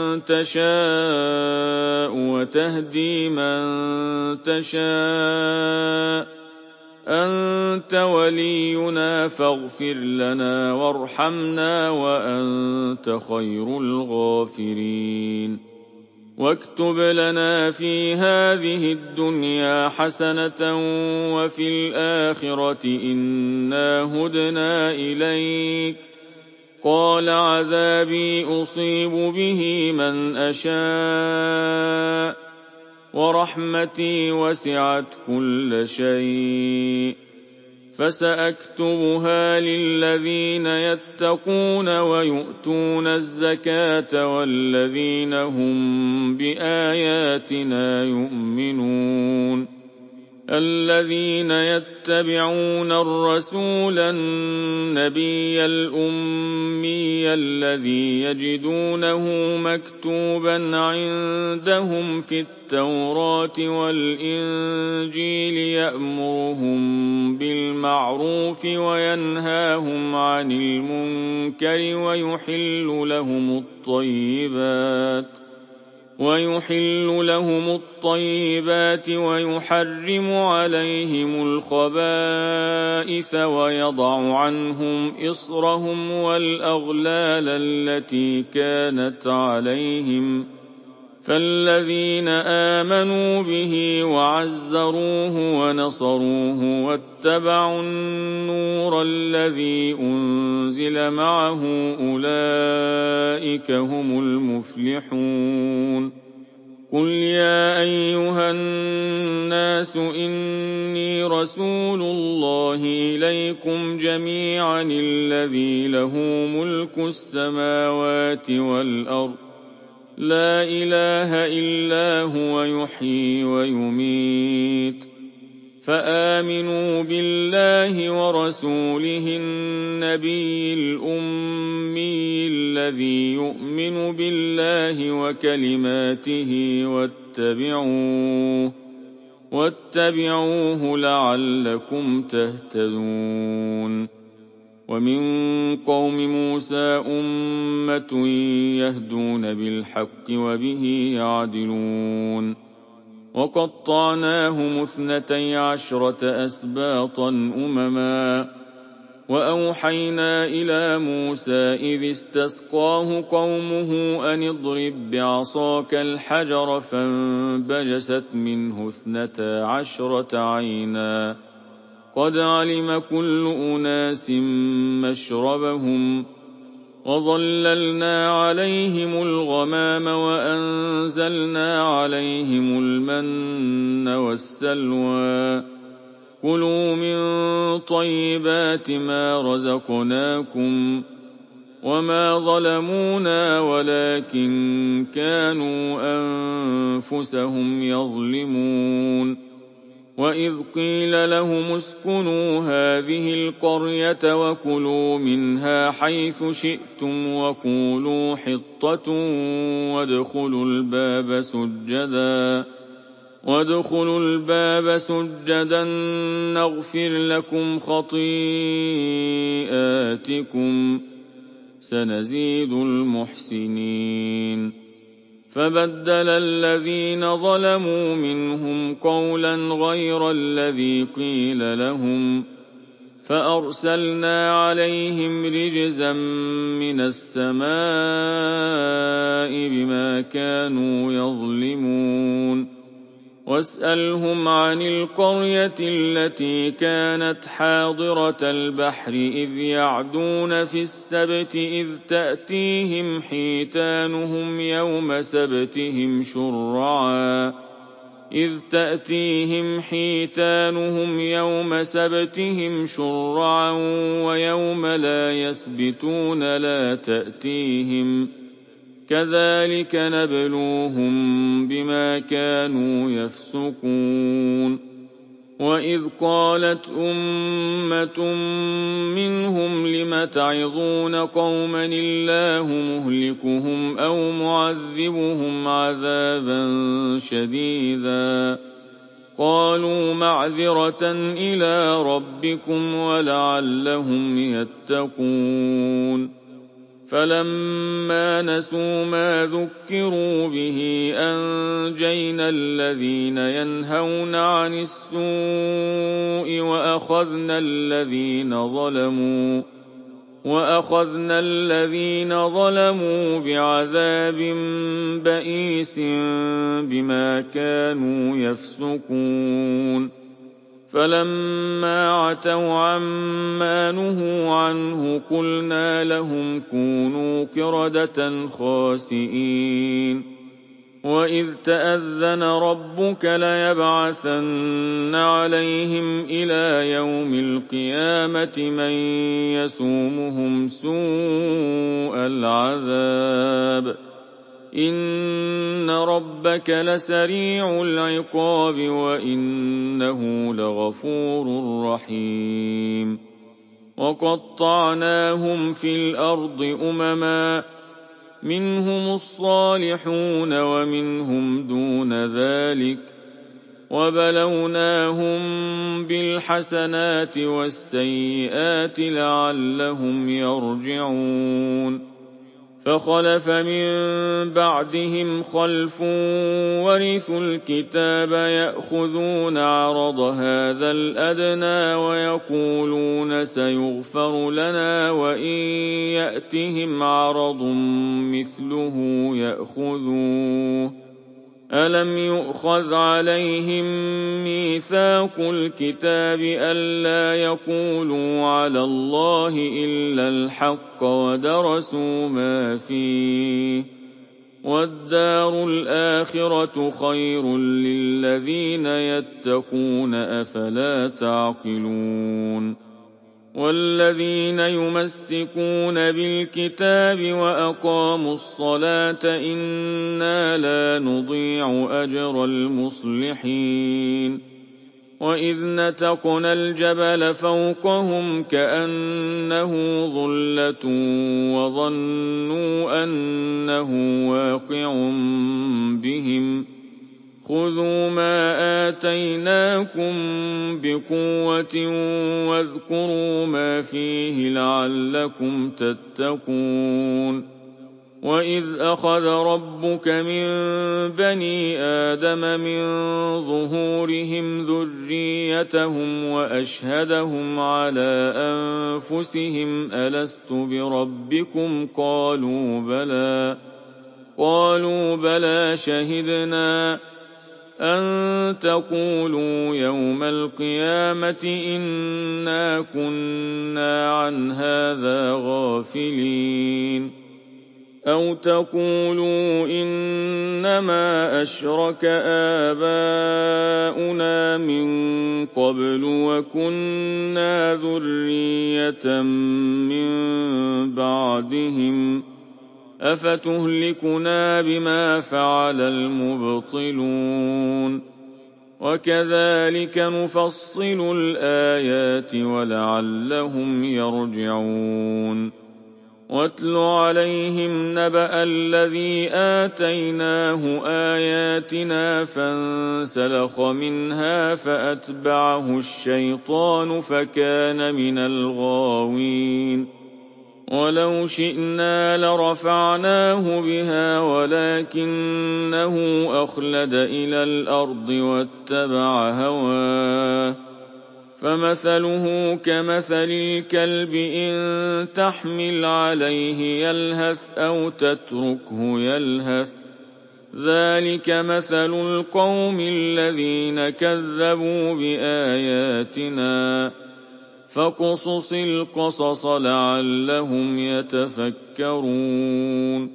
تَشَاءُ وَتَهْدِي مَن تَشَاءُ ۖ أَنتَ وَلِيُّنَا فَاغْفِرْ لَنَا وَارْحَمْنَا وَأَنتَ خَيْرُ الْغَافِرِينَ وَاكْتُبْ لَنَا فِي هَٰذِهِ الدُّنْيَا حَسَنَةً وَفِي الْآخِرَةِ إِنَّا هُدْنَا إِلَيْكَ ۚ قَالَ عَذَابِي أُصِيبُ بِهِ مَنْ أَشَاءُ ۖ وَرَحْمَتِي وَسِعَتْ كُلَّ شَيْءٍ ۚ فَسَأَكْتُبُهَا لِلَّذِينَ يَتَّقُونَ وَيُؤْتُونَ الزَّكَاةَ وَالَّذِينَ هُم بِآيَاتِنَا يُؤْمِنُونَ الَّذِينَ يَتَّبِعُونَ الرَّسُولَ النَّبِيَّ الْأُمِّيَّ الَّذِي يَجِدُونَهُ مَكْتُوبًا عِندَهُمْ فِي التَّوْرَاةِ وَالْإِنجِيلِ يَأْمُرُهُم بِالْمَعْرُوفِ وَيَنْهَاهُمْ عَنِ الْمُنكَرِ وَيُحِلُّ لَهُمُ الطَّيِّبَاتِ ويحل لهم الطيبات ويحرم عليهم الخبائث ويضع عنهم إصرهم والأغلال التي كانت عليهم فالذين آمنوا به وعزروه ونصروه واتبعوا النور الذي أنزل معه أولئك هم المفلحون قل يا أيها الناس إني رسول الله إليكم جميعا الذي له ملك السماوات والأرض لا إله إلا هو يحيي ويميت فآمنوا بالله ورسوله النبي الأمي الذي يؤمن بالله وكلماته واتبعوه لعلكم تهتدون ومن قوم موسى أمة يهدون بالحق وبه يعدلون وقطعناهم 12 أسباطا أمما وأوحينا إلى موسى إذ استسقاه قومه أن اضرب بعصاك الحجر فانبجست منه 12 عينا قد علم كل أناس مشربهم وظللنا عليهم الغمام وأنزلنا عليهم المن والسلوى كلوا من طيبات ما رزقناكم وما ظلمونا ولكن كانوا أنفسهم يظلمون وإذ قيل لهم اسكنوا هذه القرية وكلوا منها حيث شئتم وقولوا حطة وادخلوا الباب سجدا نغفر لكم خطيئاتكم سنزيد المحسنين فبدل الذين ظلموا منهم قولا غير الذي قيل لهم فأرسلنا عليهم رجزا من السماء بما كانوا يظلمون واسألهم عن القرية التي كانت حاضرة البحر إذ يعدون في السبت إذ تأتيهم حيتانهم يوم سبتهم شرعا ويوم لا يسبتون لا تأتيهم كذلك نبلوهم بما كانوا يفسقون وإذ قالت أمة منهم لم تعظون قوما الله مهلكهم أو معذبهم عذابا شديدا قالوا معذرة إلى ربكم ولعلهم يتقون فلما نسوا ما ذكروا به أنجينا الذين ينهون عن السوء وأخذنا الذين ظلموا بعذاب بئيس بما كانوا يفسقون فلما عتوا عما نهوا عنه قلنا لهم كونوا قردة خاسئين وإذ تأذن ربك ليبعثن عليهم إلى يوم القيامة من يسومهم سوء العذاب إن ربك لسريع العقاب وإنه لغفور رحيم وقطعناهم في الأرض أمما منهم الصالحون ومنهم دون ذلك وبلوناهم بالحسنات والسيئات لعلهم يرجعون فخلف من بعدهم خلف ورثوا الكتاب يأخذون عرض هذا الأدنى ويقولون سيغفر لنا وإن يأتهم عرض مثله يأخذوه ألم يؤخذ عليهم ميثاق الكتاب ألا يقولوا على الله إلا الحق ودرسوا ما فيه والدار الآخرة خير للذين يتقون أفلا تعقلون والذين يمسكون بالكتاب وأقاموا الصلاة إنا لا نضيع أجر المصلحين وإذ نتقنا الجبل فوقهم كأنه ظلة وظنوا أنه واقع بهم خذوا ما آتيناكم بقوة واذكروا ما فيه لعلكم تتقون وإذ أخذ ربك من بني آدم من ظهورهم ذريتهم وأشهدهم على أنفسهم ألست بربكم قالوا بلى شهدنا أن تقولوا يوم القيامة إنا كنا عن هذا غافلين أو تقولوا إنما أشرك آباؤنا من قبل وكنا ذرية من بعدهم أفتهلكنا بما فعل المبطلون وكذلك نفصل الآيات ولعلهم يرجعون واتل عليهم نبأ الذي آتيناه آياتنا فانسلخ منها فأتبعه الشيطان فكان من الغاوين ولو شئنا لرفعناه بها ولكنه أخلد إلى الأرض واتبع هواه فمثله كمثل الكلب إن تحمل عليه يلهث أو تتركه يلهث ذلك مثل القوم الذين كذبوا بآياتنا فاقصص القصص لعلهم يتفكرون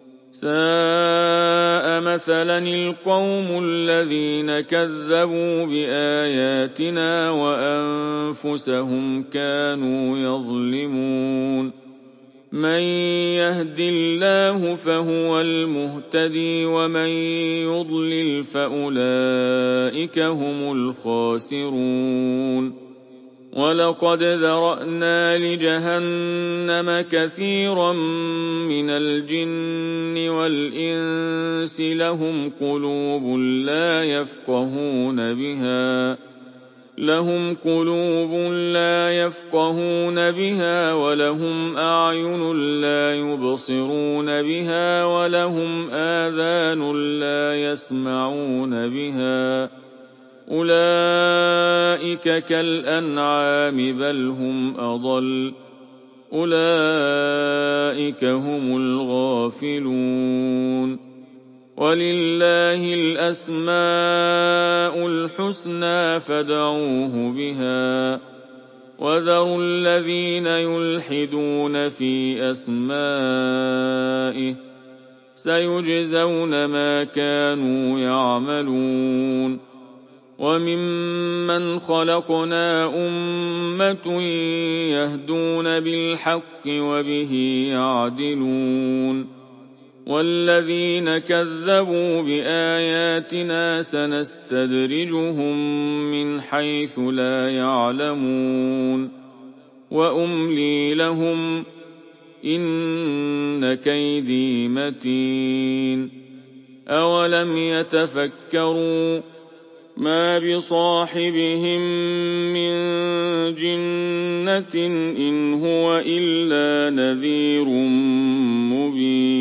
ساء مثلا القوم الذين كذبوا بآياتنا وأنفسهم كانوا يظلمون من يهد الله فهو المهتدي ومن يضلل فأولئك هم الخاسرون ولقد ذرأنا لجهنم كثيرا من الجن والإنس لهم قلوب لا يفقهون بها ولهم أعين لا يبصرون بها ولهم آذان لا يسمعون بها أولئك كالأنعام بل هم أضل أولئك هم الغافلون ولله الأسماء الحسنى فادعوه بها وذروا الذين يلحدون في أسمائه سيجزون ما كانوا يعملون وممن خلقنا أمة يهدون بالحق وبه يعدلون والذين كذبوا بآياتنا سنستدرجهم من حيث لا يعلمون وأملي لهم إن كيدي متين أولم يتفكروا ما بصاحبهم من جنة إن هو إلا نذير مبين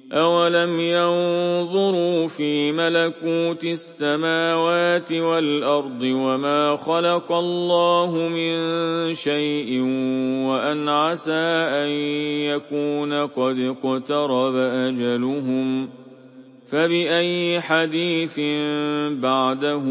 أَوَلَمْ يَنظُرُوا فِي مَلَكُوتِ السَّمَاوَاتِ وَالْأَرْضِ وَمَا خَلَقَ اللَّهُ مِن شَيْءٍ وَأَنْ عَسَىٰ أَن يَكُونَ قَدِ اقْتَرَبَ أَجَلُهُمْ ۖ فَبِأَيِّ حَدِيثٍ بَعْدَهُ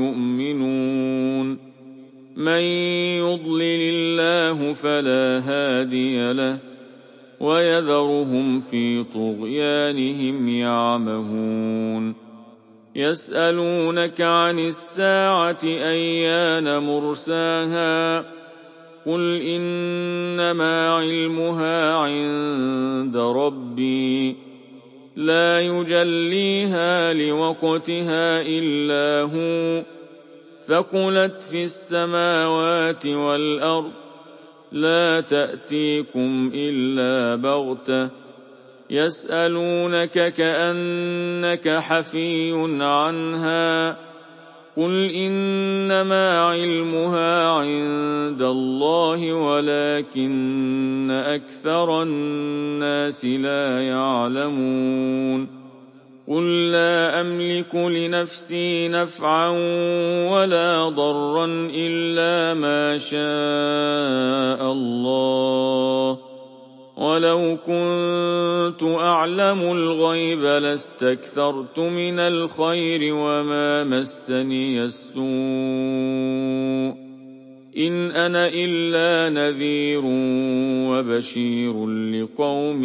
يُؤْمِنُونَ مَن يُضْلِلِ اللَّهُ فَلَا هَادِيَ لَهُ وَيَذَرُهُمْ فِي طُغْيَانِهِمْ يَعْمَهُونَ يَسْأَلُونَكَ عَنِ السَّاعَةِ أَيَّانَ مُرْسَاهَا ۖ قُلْ إِنَّمَا عِلْمُهَا عِندَ رَبِّي لَا يُجَلِّيهَا لِوَقْتِهَا إِلَّا هُوَ ثَقُلَتْ فِي السَّمَاوَاتِ وَالْأَرْضِ لَا تَأْتِيكُمْ إِلَّا بَغْتَةً يَسْأَلُونَكَ كَأَنَّكَ حَفِيٌّ عَنْهَا قُلْ إِنَّمَا عِلْمُهَا عِندَ اللَّهِ وَلَٰكِنَّ أَكْثَرَ النَّاسِ لَا يَعْلَمُونَ قُل لَّا أَمْلِكُ لِنَفْسِي نَفْعًا وَلَا ضَرًّا إِلَّا مَا شَاءَ اللَّهُ ۗ وَلَوْ كُنتُ أَعْلَمُ الْغَيْبَ لَاسْتَكْثَرْتُ مِنَ الْخَيْرِ وَمَا مَسَّنِيَ السُّوءُ ۚ إِنْ أَنَا إِلَّا نَذِيرٌ وَبَشِيرٌ لِّقَوْمٍ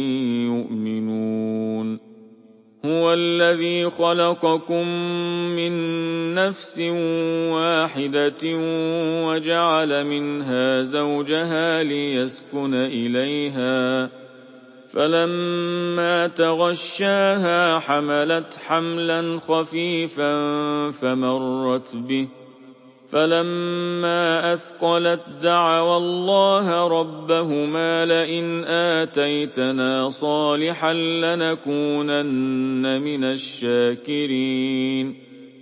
يُؤْمِنُونَ هُوَ الَّذِي خَلَقَكُم مِّن نَّفْسٍ وَاحِدَةٍ وَجَعَلَ مِنْهَا زَوْجَهَا لِيَسْكُنَ إِلَيْهَا فَلَمَّا تَغَشَّاهَا حَمَلَتْ حَمْلًا خَفِيفًا فَمَرَّتْ بِهِ ۖ فَلَمَّا أَثْقَلَتْ دَعَوَا اللَّهَ رَبَّهُمَا لَئِنْ آتَيْتَنَا صَالِحًا لَّنَكُونَنَّ مِنَ الشَّاكِرِينَ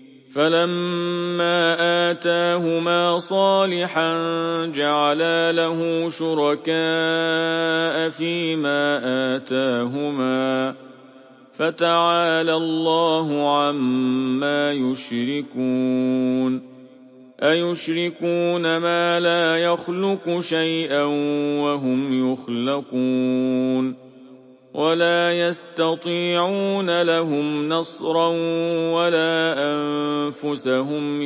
فَلَمَّا آتَاهُمَا صَالِحًا جَعَلَا لَهُ شُرَكَاءَ فِيمَا آتَاهُمَا ۚ فَتَعَالَى اللَّهُ عَمَّا يُشْرِكُونَ أَيُشْرِكُونَ مَا لَا يَخْلُقُ شَيْئًا وَهُمْ يُخْلَقُونَ وَلَا يَسْتَطِيعُونَ لَهُمْ نَصْرًا وَلَا أَنفُسَهُمْ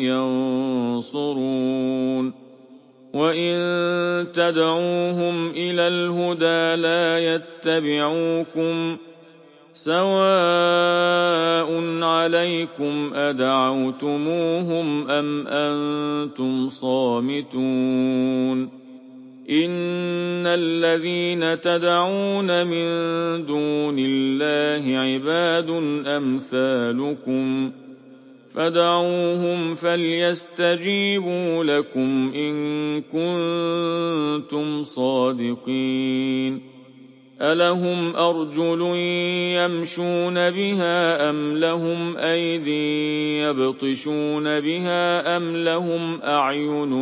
يَنصُرُونَ وَإِن تَدْعُوهُمْ إِلَى الْهُدَىٰ لَا يَتَّبِعُوكُمْ ۚ سَوَاءٌ عَلَيْكُمْ أَدَعَوْتُمُوهُمْ أَمْ أَنتُمْ صَامِتُونَ إِنَّ الَّذِينَ تَدْعُونَ مِن دُونِ اللَّهِ عِبَادٌ أَمْثَالُكُمْ فَادْعُوهُمْ فَلْيَسْتَجِيبُوا لَكُمْ إِن كُنتُمْ صَادِقِينَ أَلَهُمْ أَرْجُلٌ يَمْشُونَ بِهَا أَمْ لَهُمْ أَيْدٍ يَبْطِشُونَ بِهَا أَمْ لَهُمْ أَعْيُنٌ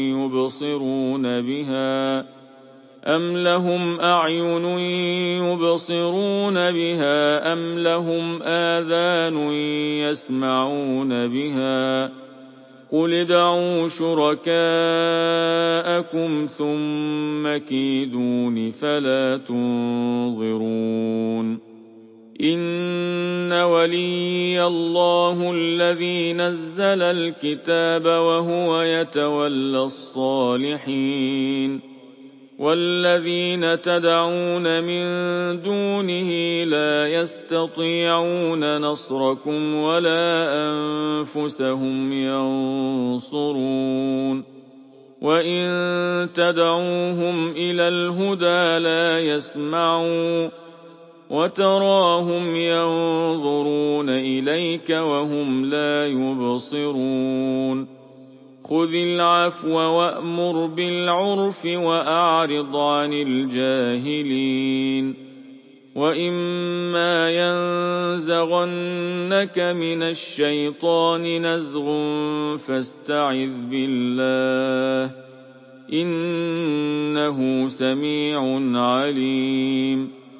يُبْصِرُونَ بِهَا أَمْ لَهُمْ آذَانٌ يَسْمَعُونَ بِهَا ۗ قُلِ ادْعُوا شُرَكَاءَكُمْ ثُمَّ كِيدُونِ فَلَا تُنظِرُونِ إِنَّ وَلِيِّيَ اللَّهُ الَّذِي نَزَّلَ الْكِتَابَ وَهُوَ يَتَوَلَّى الصَّالِحِينَ وَالَّذِينَ تَدْعُونَ مِن دُونِهِ لَا يَسْتَطِيعُونَ نَصْرَكُمْ وَلَا أَنفُسَهُمْ يَنصُرُونَ وَإِن تَدْعُوهُمْ إِلَى الْهُدَىٰ لَا يَسْمَعُوا ۖ وَتَرَاهُمْ يَنظُرُونَ إِلَيْكَ وَهُمْ لَا يُبْصِرُونَ خُذِ الْعَفْوَ وَأْمُرْ بِالْعُرْفِ وَأَعْرِضْ عَنِ الْجَاهِلِينَ وَإِمَّا يَنزَغَنَّكَ مِنَ الشَّيْطَانِ نَزْغٌ فَاسْتَعِذْ بِاللَّهِ ۖ إِنَّهُ سَمِيعٌ عَلِيمٌ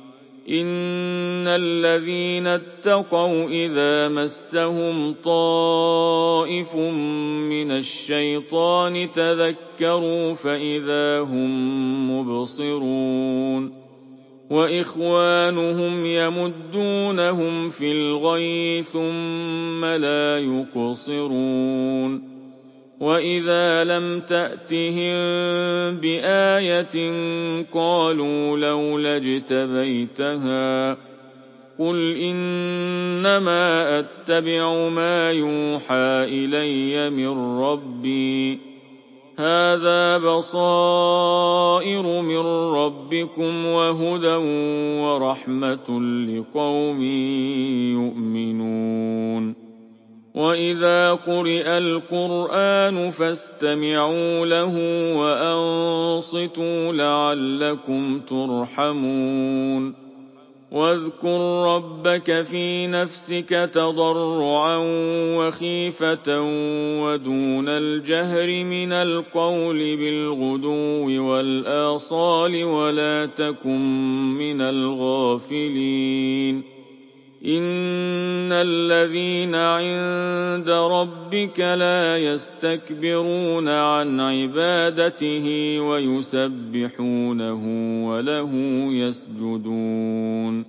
إِنَّ الَّذِينَ اتَّقَوْا إِذَا مَسَّهُمْ طَائِفٌ مِّنَ الشَّيْطَانِ تَذَكَّرُوا فَإِذَا هُم مُّبْصِرُونَ وَإِخْوَانُهُمْ يَمُدُّونَهُمْ فِي الْغَيِّ ثُمَّ لَا يُقْصِرُونَ وَإِذَا لَمْ تَأْتِهِم بِآيَةٍ قَالُوا لَوْلَا اجْتَبَيْتَهَا ۚ قُلْ إِنَّمَا أَتَّبِعُ مَا يُوحَىٰ إِلَيَّ مِن رَّبِّي ۚ هَٰذَا بَصَائِرُ مِن رَّبِّكُمْ وَهُدًى وَرَحْمَةٌ لِّقَوْمٍ يُؤْمِنُونَ وَإِذَا قُرِئَ الْقُرْآنُ فَاسْتَمِعُوا لَهُ وَأَنصِتُوا لَعَلَّكُمْ تُرْحَمُونَ وَاذْكُر رَّبَّكَ فِي نَفْسِكَ تَضَرُّعًا وَخِيفَةً وَدُونَ الْجَهْرِ مِنَ الْقَوْلِ بِالْغُدُوِّ وَالْآصَالِ وَلَا تَكُن مِّنَ الْغَافِلِينَ إِنَّ الَّذِينَ عِندَ رَبِّكَ لَا يَسْتَكْبِرُونَ عَنْ عِبَادَتِهِ وَيُسَبِّحُونَهُ وَلَهُ يَسْجُدُونَ